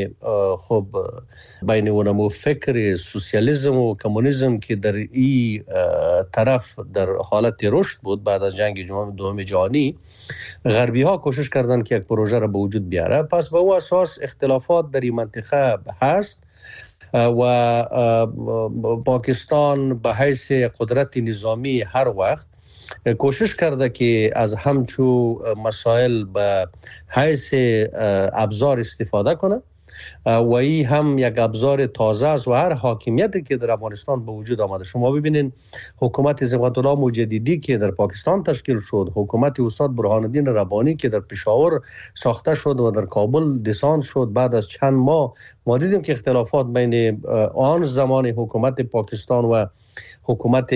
بین ونمو فکر سوسیالیسم و کمونیسم که در این طرف در حالت رشد بود بعد از جنگ دوم جهانی، غربی ها کوشش کردند که یک پروژه را به وجود بیاره. پس به او اساس اختلافات در این منطقه هست و پاکستان به حیث قدرت نظامی هر وقت کوشش کرده که از همچو مسائل به حیث ابزار استفاده کنه، و این هم یک ابزار تازه است. و هر حاکمیتی که در افغانستان به وجود آمده، شما ببینین حکومت صبغت الله مجددی که در پاکستان تشکیل شد، حکومت استاد برهان الدین ربانی که در پشاور ساخته شد و در کابل دسان شد، بعد از چند ماه ما دیدیم که اختلافات بین آن زمان حکومت پاکستان و حکومت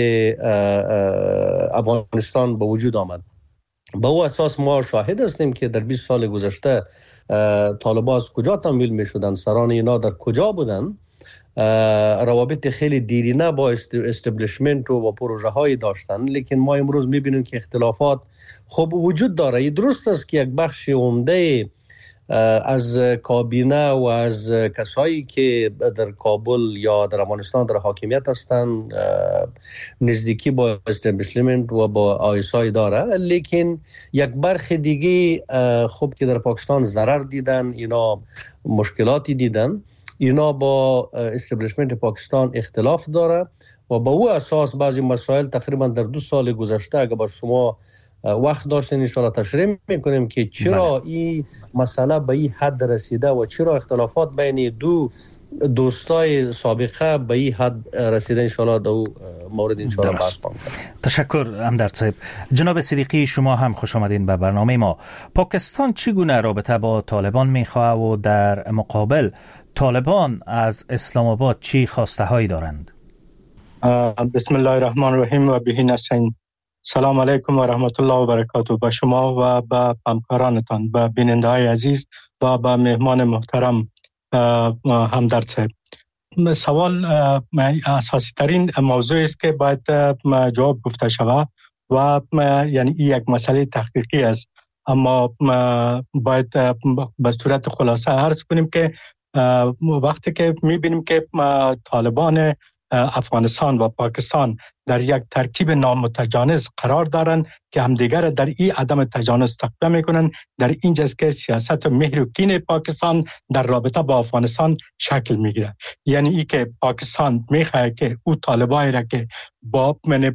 افغانستان به وجود آمد. به او اساس ما شاهد هستیم که در 20 سال گذشته طالبان از کجا تمویل می شدن، سران اینا در کجا بودن، روابط خیلی دیرینه با استبلیشمنت و پروژه های داشتن. لیکن ما امروز می بینیم که اختلافات خب وجود داره. درست است که یک بخش عمده از کابینه و از کسایی که در کابل یا در افغانستان در حاکمیت هستند نزدیکی با استبلیشمنت و با آیسای داره، لیکن یک برخی دیگه خب که در پاکستان ضرر دیدن، اینا مشکلاتی دیدن، اینا با استبلیشمنت پاکستان اختلاف داره و با او اساس بعضی مسائل تقریبا در 2 سال گذشته اگر با شما وقت داشتین ان شاء الله تشریح میکنیم که چرا این مسئله به این حد رسیده و چرا اختلافات بین دو دوستای سابقه به این حد رسیده. ان شاء الله دو مورد ان شاء الله بحث کنیم. تشکر همدرد صاحب. جناب صدیقی، شما هم خوش آمدین به برنامه ما. پاکستان چگونه رابطه با طالبان میخواه و در مقابل طالبان از اسلام آباد چی خواسته هایی دارند؟ بسم الله الرحمن الرحیم و به نستعین. سلام علیکم و رحمت الله و برکاته به شما و به همکارانتان، به بیننده‌های عزیز و به مهمان محترم همدرد صاحب. سوال اساسی ترین موضوع است که باید جواب گفته شود و یعنی این یک مسئله تحقیقی است، اما باید به صورت خلاصه عرض کنیم که وقتی که می‌بینیم که طالبان افغانستان و پاکستان در یک ترکیب نامتجانس قرار دارند که همدیگر در این عدم تجانس تقویه میکنن. در اینجاست که سیاست مهر و کین پاکستان در رابطه با افغانستان شکل میگیره. یعنی ای که پاکستان میخواد که او طالبایی را که با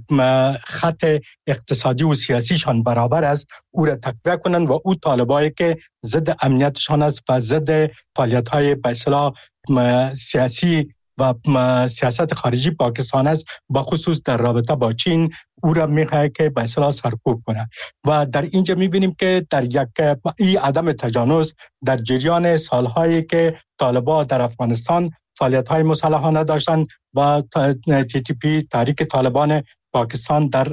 خط اقتصادی و سیاسیشان برابر است او را تقویه کنن و او طالبایی که ضد امنیتشان است و ضد فعالیت‌های به اصطلاح سیاسی و سیاست خارجی پاکستان است، با خصوص در رابطه با چین او را میخواد که به اصطلاح سرکوب کنه. و در اینجا میبینیم که در یک این عدم تجانس در جریان سالهایی که طالبان در افغانستان فعالیت‌های مسلحانه داشتند و TTP تحریک طالبان پاکستان در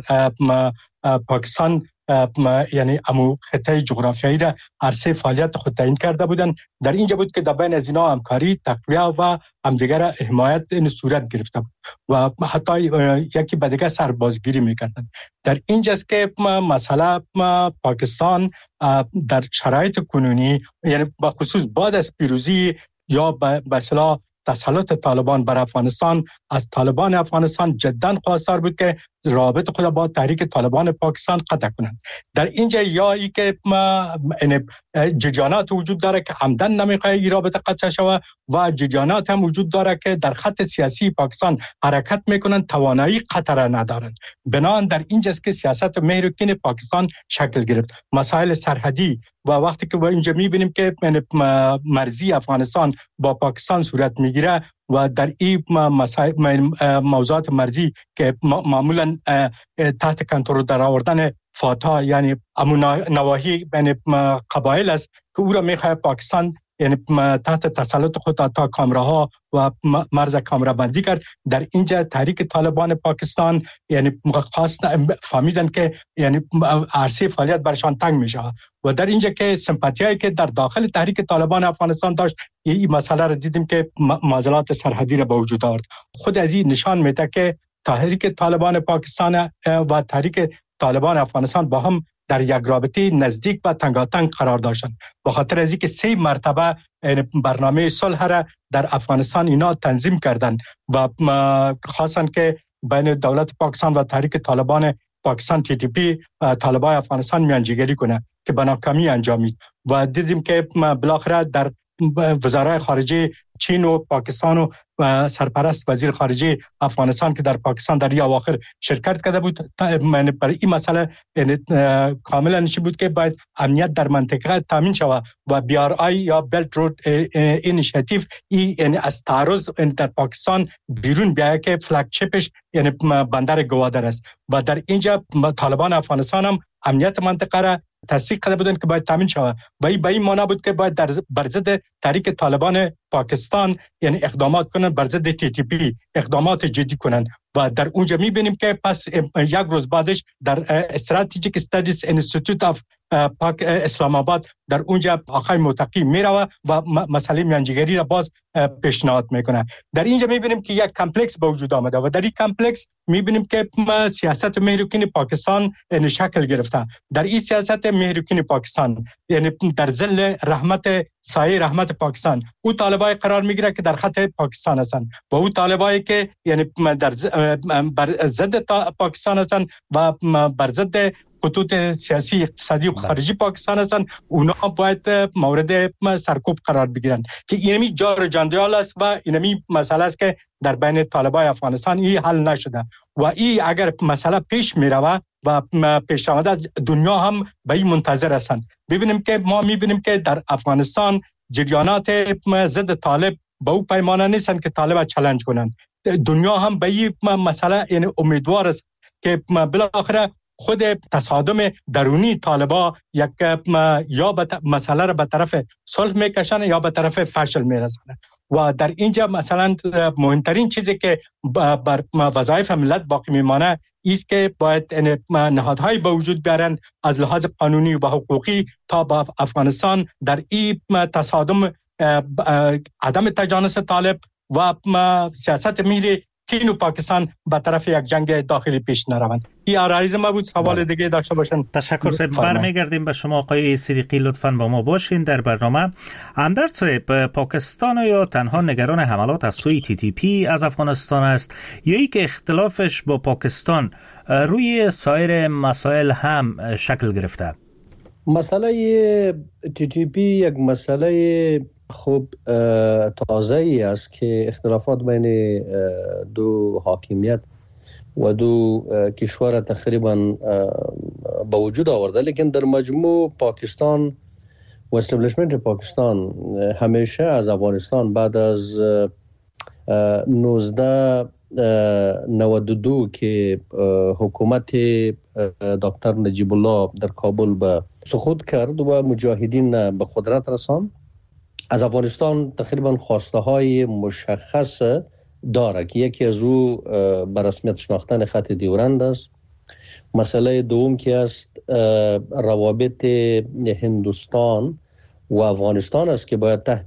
پاکستان یعنی امو خطه جغرافیایی را عرصه فعالیت خود تعیین کرده بودند. در اینجا بود که در بین از اینا همکاری، تقویه و همدیگر حمایت این صورت گرفته بود و حتی یکی به دیگر سربازگیری میکردند. در اینجاست که مسئله پاکستان در شرایط کنونی، یعنی با خصوص بعد از پیروزی یا به اصطلاح تسلط طالبان بر افغانستان، از طالبان افغانستان جداً خواستار بود که رابط خود با تحریک طالبان پاکستان قطع کنند. در اینجا یا ای که جریانات وجود داره که عمدن نمیخواد این رابطه قطع شود و جریانات هم وجود داره که در خط سیاسی پاکستان حرکت میکنن، توانایی قطع ندارند. بنابراین در اینجاست که سیاست مهر و کین پاکستان شکل گرفت. مسائل سرحدی و وقتی که اینجا میبینیم که مرزی افغانستان با پاکستان صورت میگیره و در این موضوعات مرزی که معمولا تحت کنترل در آوردن فاتا، یعنی نواحی بین قبایل است که او را میخواد پاکستان یعنی تحت تسلط خود تا کامراها و مرز کامرا بندی کرد. در اینجا تحریک طالبان پاکستان یعنی فهمیدن که یعنی عرصه فعالیت برشان تنگ میشه و در اینجا که سمپاتیایی که در داخل تحریک طالبان افغانستان داشت، این مسئله را دیدیم که معضلات سرحدی را به وجود آورد. خود از این نشان میده که تحریک طالبان پاکستان و تحریک طالبان افغانستان با هم در یک رابطه نزدیک و تنگاتنگ قرار داشتند. به خاطر از اینکه 3 مرتبه برنامه صلح را در افغانستان اینا تنظیم کردند و خواستند که بین دولت پاکستان و تحریک طالبان پاکستان TTP طالبان افغانستان میانجیگری کنه که به ناکامی انجامید و دیدیم که بالاخره در وزرای خارجه چین و پاکستان و سرپرست وزیر خارجه افغانستان که در پاکستان در اواخر شرکت کرده بود، برای این مسئله کاملا نشی بود که باید امنیت در منطقه تامین شود و BRI یا بلت رود اینیشیتیو یعنی از تعرض در پاکستان بیرون بیاید که فلگشیپش یعنی بندر گوادر است و در اینجا طالبان افغانستان هم امنیت منطقه را تصدیق کرده بودند که باید تامین شود و این به این معنا بود که باید بر ضد تحریک طالبان پاکستان یعنی اقدامات کنند، بر ضد TTP اقدامات جدی کنند و در اونجا میبینیم که پس یک روز بعدش در استراتژیک استادیز انستیتوت آف اسلام آباد در اونجا آقای متقی میره و مسئله میانجیگری را باز پیشنهاد میکنه. در اینجا میبینیم که یک کمپلکس به وجود آمده و در این کمپلکس میبینیم که سیاست مهر و کین پاکستان یعنی شکل گرفته. در این سیاست مهر و کین پاکستان یعنی در ظل رحمت سایه رحمت پاکستان او طالبای قرار میگیره که در خط پاکستان هستند و او طالبایی که یعنی در بر ضد پاکستان هستند و بر ضد خطوط سیاسی اقتصادی و خارجی پاکستان هستند، اونا باید مورد سرکوب قرار بگیرن که اینمی جار جندال است و اینمی مسئله است که در بین طالبان افغانستان این حل نشده و این اگر مسئله پیش میره و پیش آمده دنیا هم به این منتظر هستند. ما میبینیم که در افغانستان جریانات ضد طالب به او پیمانه نیستند که طالب چالش کنند. دنیا هم به این مسئله یعنی امیدوار است که بالاخره خود تصادم درونی طالبا یک یا مسئله را به طرف صلح میکشن یا به طرف فشل میرسن و در اینجا مثلا مهمترین چیزی که بر وظایف ملت باقی میمانه است که باید نهادهای به وجود بیارن از لحاظ قانونی و حقوقی تا با افغانستان در این تصادم عدم تجانس طالب و سیاست مهر چین و پاکستان به طرف یک جنگ داخلی پیش نروند. این عرایض ما بود. سوال دیگه داشته باشن. تشکر صاحب. برمیگردیم به شما آقای صدیقی، لطفاً با ما باشین در برنامه. اندرز صاحب، پاکستان یا تنها نگران حملات از سوی TTP از افغانستان است یا ای که اختلافش با پاکستان روی سایر مسائل هم شکل گرفته؟ مسئله TTP یک مسئله خوب تازه ای است که اختلافات بین دو حاکمیت و دو کشور تقریبا به وجود آورده، لیکن در مجموع پاکستان و استبلیشمنت پاکستان همیشه از افغانستان بعد از 1992 که حکومت دکتر نجیب الله در کابل به سقوط کرد و مجاهدین به قدرت رساند، از افغانستان تقریبا خواسته های مشخص داره که یکی از او به رسمیت شناختن خط دیورند است. مسئله دوم که است روابط هندوستان و افغانستان است که باید تحت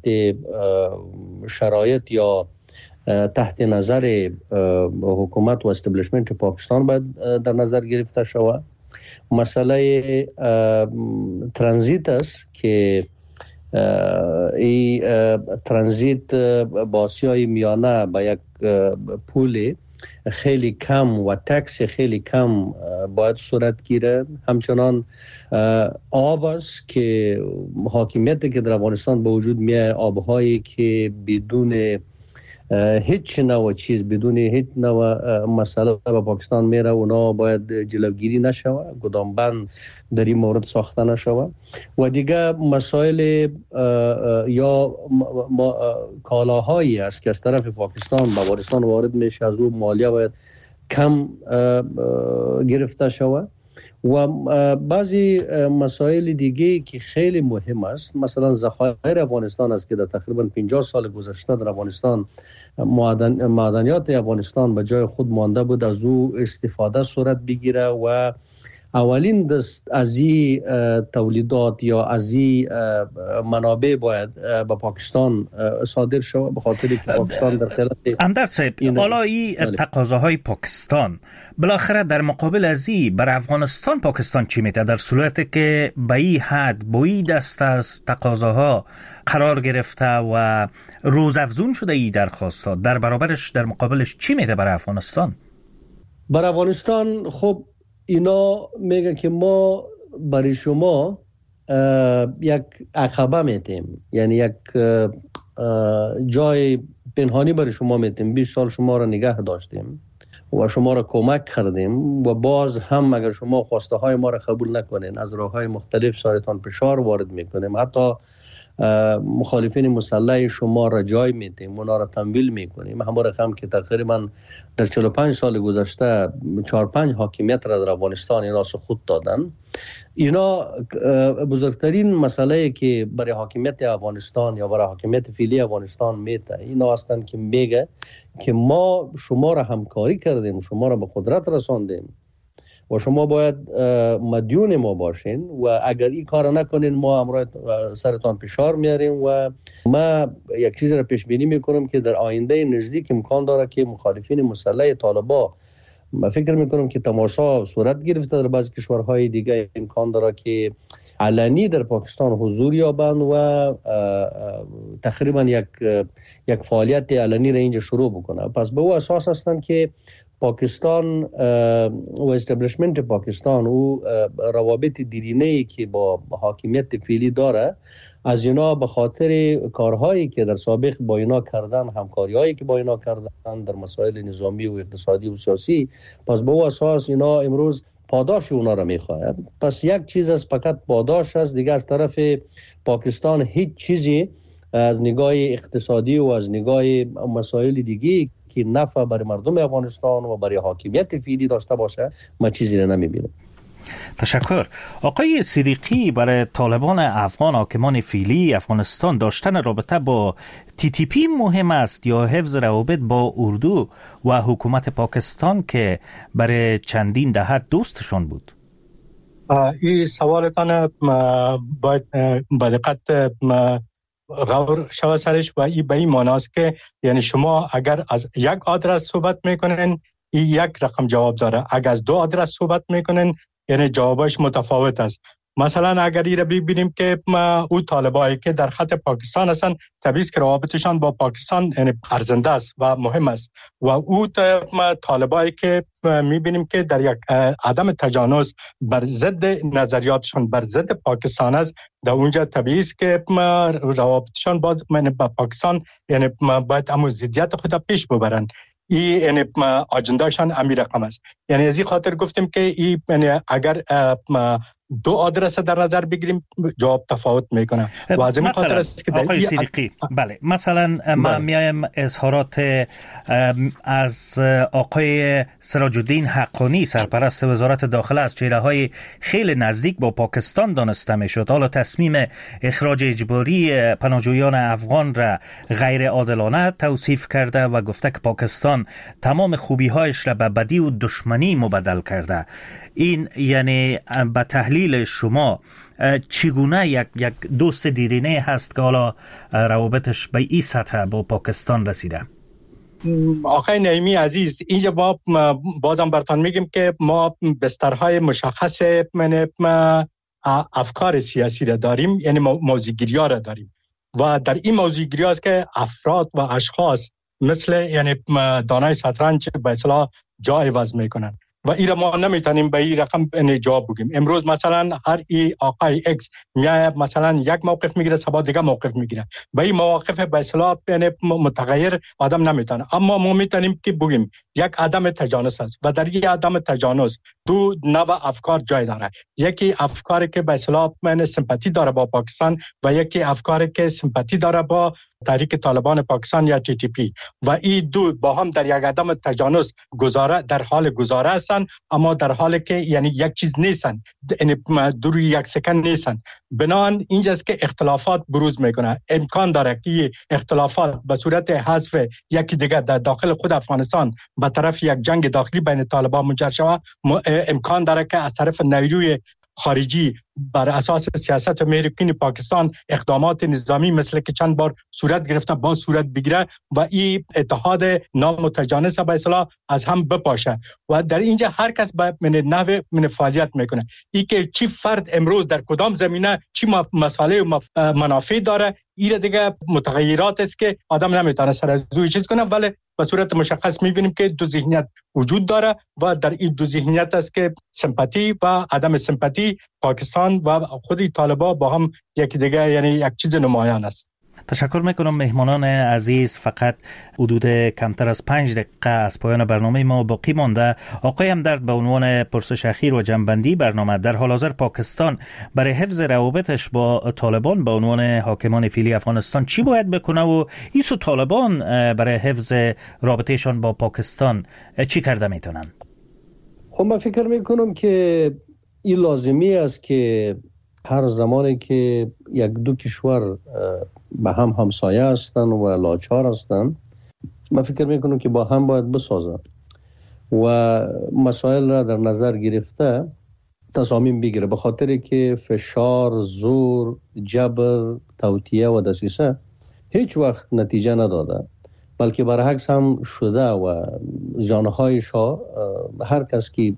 شرایط یا تحت نظر حکومت و استبلیشمنت پاکستان باید در نظر گرفته شود. مسئله ترانزیت است که این ترانزیت با آسیای میانه با یک پول خیلی کم و تکس خیلی کم باید صورت گیره. همچنان آب است که حاکمیتی که در افغانستان به وجود میاد، آبهایی که بدون هیچ نوع چیز، بدون هیچ نوع مسئله به پاکستان میره، اونا باید جلوگیری نشوه، گدام بند در این مورد ساخته نشوه. و دیگه مسائل یا کالاهایی است که از طرف پاکستان به افغانستان وارد میشه، از او مالیه باید کم گرفته شوه. و بعضی مسائل دیگه که خیلی مهم است، مثلا ذخایر افغانستان است که در تقریبا 50 سال گذشته در افغانستان معدنیات افغانستان به جای خود مانده بود، از او استفاده صورت بگیره و اولین دست از این تولیدات یا از این منابع باید به پاکستان صادر شود، به خاطر که پاکستان در خلال اندرز صاحب، حالا این تقاضاهای پاکستان بالاخره در مقابل از این بر افغانستان پاکستان چی میده؟ در صورتی که به این حد با این دست از تقاضاها قرار گرفته و روزافزون شده این درخواست ها، در برابرش در مقابلش چی میده بر افغانستان؟ بر افغانستان خب اینا میگن که ما برای شما یک عقبه میتیم، یعنی یک جای پنهانی برای شما میتیم. 20 سال شما را نگه داشتیم و شما را کمک کردیم و باز هم اگر شما خواسته های ما را قبول نکنین، از راه های مختلف سرتان فشار وارد میکنیم، حتی مخالفین مسلح شما را جای میدیم، اونا را تمویل میکنیم. همون رقم که تقریبا در 45 سال گذشته 4-5 حاکمیت را در افغانستان اینا سقوط دادن. اینا بزرگترین مسئله که برای حاکمیت افغانستان یا برای حاکمیت فعلی افغانستان میته اینا هستند که میگه که ما شما را همکاری کردیم، شما را به قدرت رساندیم و شما باید مدیون ما باشین و اگر این کار نکنین ما امروز سرتان فشار میاریم. و ما یک چیز را پیش بینی میکنم که در آینده نزدیک امکان داره که مخالفین مسلح طالبان، من فکر میکنم که تماشا صورت گرفته در بعضی کشورهای دیگه، امکان داره که علنی در پاکستان حضور یابند و تقریبا یک فعالیت علنی را اینجا شروع بکنه. پس به او اساس هستند که پاکستان و استبلیشمنت پاکستان و روابط دیرینه‌ای که با حاکمیت فعلی داره، از اینا به خاطر کارهایی که در سابق با اینا کردن، همکاری‌هایی که با اینا کردن در مسائل نظامی و اقتصادی و سیاسی، پس به او اساس اینا امروز پاداش اونا را میخواهد. پس یک چیز از فقط پاداش است، دیگه از طرف پاکستان هیچ چیزی از نگاه اقتصادی و از نگاه مسائل دیگه که نفع برای مردم افغانستان و برای حاکمیت فعلی داشته باشه ما چیزی را نمیبینم. تشکر. آقای صدیقی، برای طالبان افغان حاکمان فعلی افغانستان داشتن رابطه با TTP مهم است یا حفظ روابط با اردو و حکومت پاکستان که برای چندین دهه دوستشان بود؟ این سوالتان باید با دقت غور شود سرش و این به این معناست که یعنی شما اگر از یک آدرس صحبت میکنین این یک رقم جواب داره، اگر از 2 آدرس صحبت میکنین یعنی جوابش متفاوت است. مثلا اگر این را ببینیم که او طالبایی که در خط پاکستان هستن طبیعی است که روابطشان با پاکستان یعنی ارزنده است و مهم است و او طالبایی که میبینیم که در یک عدم تجانس بر ضد نظریاتشان بر ضد پاکستان است، در اونجا طبیعی است که روابطشان با پاکستان یعنی باید همون ضدیت خود پیش ببرند. این یعنی اجندهشان امیر رقم است. یعنی از این خاطر گفتیم که این یعنی اگر 2 آدرس در نظر بگیریم جواب تفاوت میکنه و از این خاطر است که آقای صدیقی بله مثلا ما میایم اظهارات از آقای سراج الدین حقانی سرپرست وزارت داخله از چهره‌های خیلی نزدیک با پاکستان دانسته میشد. حالا تصمیم اخراج اجباری پناهجویان افغان را غیر عادلانه توصیف کرده و گفته که پاکستان تمام خوبی‌هایش را به بدی و دشمنی مبدل کرده. این یعنی به تحلیل شما چگونه یک دوست دیرینه هست که حالا روابطش به این سطح با پاکستان رسیده؟ آقای نعیمی عزیز، اینجا بازم براتون میگیم که ما بسترهای مشخص افکار سیاسی را داریم، یعنی موضوعگیری ها را داریم و در این موضوعگیری است که افراد و اشخاص مثل یعنی دانای شطرنج به اصطلاح جای عوض میکنن و این را ما نمیتونیم به این رقم جواب بگیم. امروز مثلا هر آقای ایکس میاد مثلا یک موقف میگیره، صبح دیگه موقف میگیره، به این مواقف به اصطلاح متغیر آدم نمیتونه. اما ما میتونیم که بگیم یک عدم تجانس است و در این عدم تجانس 2 نوع افکار جای داره. یکی افکاری که به اصطلاح سمپاتی داره با پاکستان و یکی افکاری که سمپاتی داره با تحریک طالبان پاکستان یا TTP و این 2 با هم در یک عدم تجانس در حال گزاره هستند، اما در حالی که یعنی یک چیز نیستن، یعنی دوری یک سکند نیستن. بنابراین اینجاست که اختلافات بروز میکنه. امکان داره که اختلافات به صورت حذف یکی دیگر در داخل خود افغانستان به طرف یک جنگ داخلی بین طالبان منجر شود. امکان داره که از طرف نیروی خارجی بر اساس سیاست امریکایی پاکستان اقدامات نظامی مثل که چند بار صورت گرفته با صورت بگیره و این اتحاد نامتجانس به اصطلاح از هم بپاشه و در اینجا هر کس باید نحو فعالیت میکنه. این که چی فرد امروز در کدام زمینه چی مسائل و منافع داره، این دیگه متغیرات است که آدم نمیتونه سر از روی چیز کنه، ولی به صورت مشخص میبینیم که 2 ذهنیت وجود داره و در این 2 ذهنیت است که سمپاتی و عدم سمپاتی پاکستان و خود طالبان با هم یکی دیگه یعنی یک چیز نمایان است. تشکر میکنم مهمانان عزیز. فقط حدود کمتر از 5 دقیقه از پایان برنامه ما باقی مانده. آقای همدرد به عنوان پرسش اخیر و جنبندی برنامه، در حال حاضر پاکستان برای حفظ روابطش با طالبان به عنوان حاکمان فعلی افغانستان چی باید بکنه و ایسو طالبان برای حفظ رابطهشان با پاکستان چی کرده میتونن؟ خب من فکر میکنم که این لازمی است که هر زمانی که 1-2 کشور به هم همسایه هستن و لاچار هستن، من فکر میکنم که با هم باید بسازن و مسائل را در نظر گرفته تصامیم بگیره، به خاطر که فشار، زور، جبر، توطئه و دسیسه هیچ وقت نتیجه نداده، بلکه برعکس هم شده و جانهایش ها هر کس که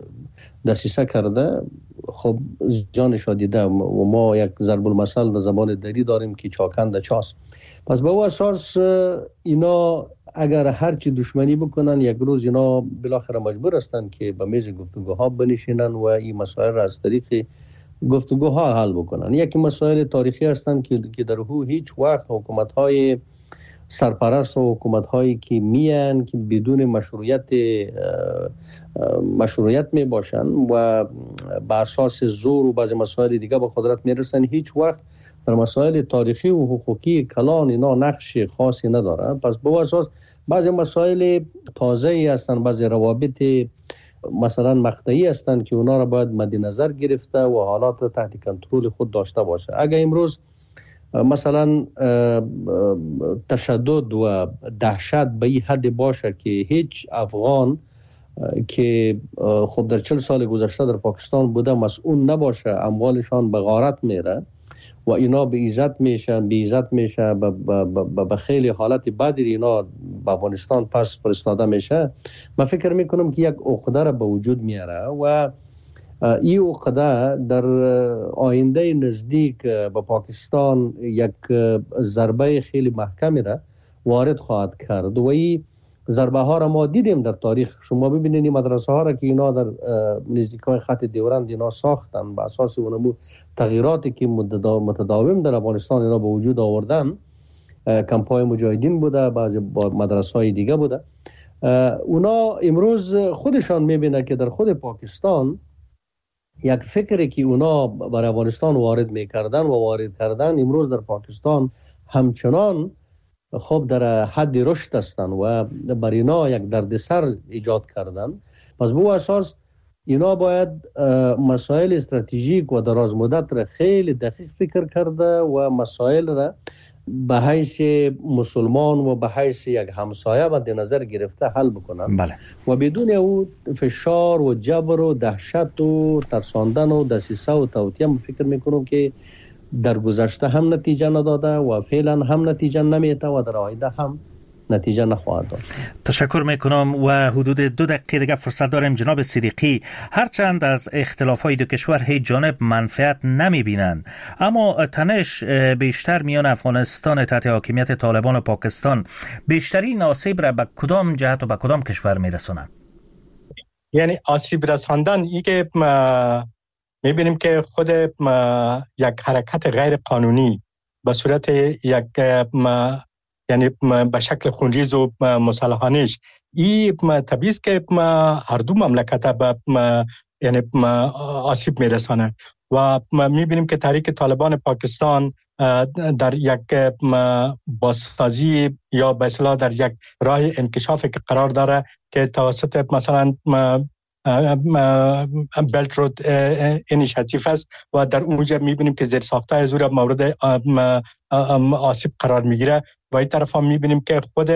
دسیسه کرده خب جانش دیده و ما یک ضرب المثل در زبان دری داریم که چاکند چاس. پس به او اساس اینا اگر هرچی دشمنی بکنن یک روز اینا بالاخره مجبور هستن که به میز گفتگوها بنشینن و این مسائل را از طریق گفتگوها حل بکنن. یکی مسائل تاریخی هستن که در هیچ وقت حکومت‌های سرپرست و حکومت‌هایی که میان که بدون مشروعیت می باشن و بر اساس زور و بعضی مسائل دیگه به قدرت میرسن، هیچ وقت در مسائل تاریخی و حقوقی کلان اینا نقش خاصی نداره. پس به اساس بعضی مسائل تازه‌ای هستن، بعضی روابط مثلا مقطعی هستن که اونا را باید مد نظر گرفته و حالات را تحت کنترل خود داشته باشه. اگر امروز مثلا تشدد و دهشت به این حد باشه که هیچ افغان که خب در 40 سال گذشته در پاکستان بوده مسئول نباشه، اموالشان به غارت میره و اینا به عزت میشه به خیلی حالت بدی اینا به افغانستان پس فرستاده میشه، من فکر میکنم که یک عقده را به وجود میاره و این عقده در آینده نزدیک به پاکستان یک ضربه خیلی محکمی را وارد خواهد کرد و این ضربه ها را ما دیدیم در تاریخ. شما ببینید این مدرسه ها را که اینا در نزدیکای خط دیورند اینا ساختن، به اساس اونمو تغییراتی که متداوم در افغانستان اینا به وجود آوردن، کمپای مجاهدین بوده، بعضی مدرسه های دیگه بوده، اونا امروز خودشان میبینه که در خود پاکستان یک فکری که اونا بر افغانستان وارد میکردن و وارد کردن امروز در پاکستان همچنان خب در حد رشد هستند و بر اینا یک دردسر ایجاد کردن. پس به اساس اینا باید مسائل استراتژیک و دراز مدت را خیلی دقیق فکر کرده و مسائل را به حیث مسلمان و به حیث یک همسایه مد نظر گرفته حل بکنن. بله. و بدون او فشار و جبر و دهشت و ترساندن و دسیسه و توطیه فکر میکنم که در گذشته هم نتیجه نداده و فعلا هم نتیجه نمیده و در آینده هم نتیجه نخواهد داشت. تشکر میکنم و حدود 2 دقیقه دیگه فرصت داریم. جناب صدیقی، هرچند از اختلاف‌های دو کشور هیچ جانب منفعت نمیبینند، اما تنش بیشتر میان افغانستان تحت حاکمیت طالبان و پاکستان بیشترین آسیب را به کدام جهت و به کدام کشور میرسونه؟ یعنی آسیب رساندن این که میبینیم که خود یک حرکت غیر قانونی به صورت یک یعنی به شکل خونریز و مسلحانش، این طبیعی است که هر دو مملکت به یعنی آسیب میرسانه و میبینیم که تحریک طالبان پاکستان در یک بازسازی یا به اصطلاح در یک راه انکشافی که قرار داره که توسط مثلا بلت رود اینیشیتیو است و در اونجا میبینیم که زیر ساختای زور مورد آسیب قرار میگیره و این طرف هم میبینیم که خود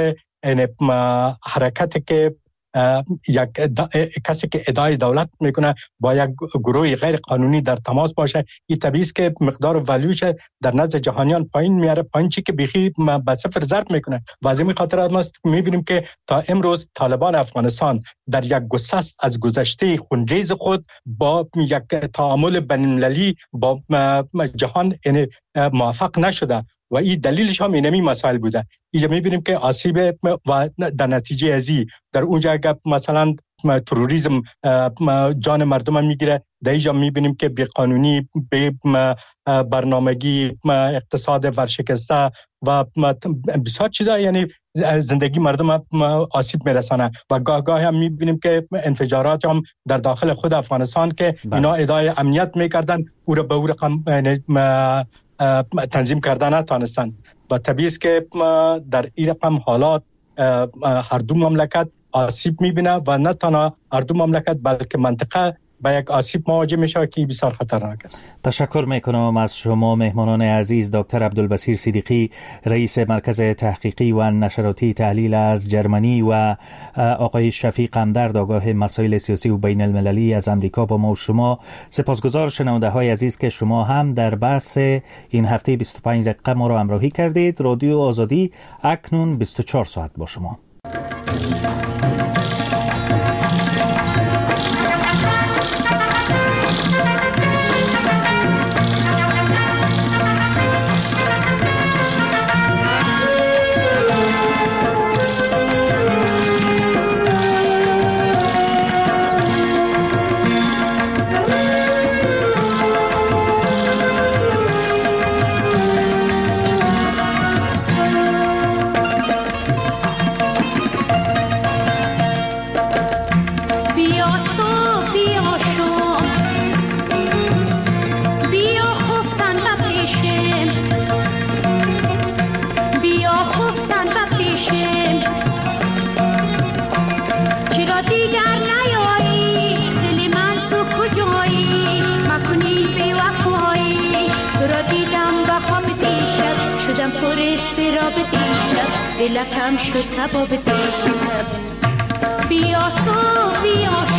حرکت که یک کسی که ادعای دولت میکنه با یک گروه غیر قانونی در تماس باشه، این طبیعی است که مقدار ولیوش در نزد جهانیان پایین میاره، پایین چی که بیخی به صفر ضرب میکنه. و از این خاطر ما میبینیم که تا امروز طالبان افغانستان در یک گسست از گذشته خونریز خود با یک تعامل بین‌المللی با جهان موفق نشده و این دلیلش هم اینمی مسائل بوده. اینجا میبینیم که آسیب و در نتیجه ازی در اونجا اگر مثلا تروریسم جان مردم میگیره، در اینجا میبینیم که بیقانونی، به برنامگی، اقتصاد ورشکسته و بسیار چیزا یعنی زندگی مردم آسیب میرسانه و گاه هم میبینیم که انفجارات هم در داخل خود افغانستان که اینا ادعای امنیت میکردن او را به او رقم تنظیم کردن نتانستن و طبیعی است که در این رقم حالات هر دو مملکت آسیب میبینه و نه تنها هر دو مملکت بلکه منطقه با یک آسیب مواجه میشه که بسیار خطرناک است. تشکر میکنم از شما مهمانان عزیز، دکتر عبدالبصیر صدیقی، رئیس مرکز تحقیقی و نشراتی تحلیل از جرمنی و آقای شفیق همدرد، آگاه مسائل سیاسی و بین المللی از امریکا با ما و شما. سپاسگزار شنونده های عزیز که شما هم در بحث این هفته 25 دقیقه ما را همراهی کردید. رادیو آزادی اکنون 24 ساعت با شما. دلکم شد کباب دیشب بیا سو بیا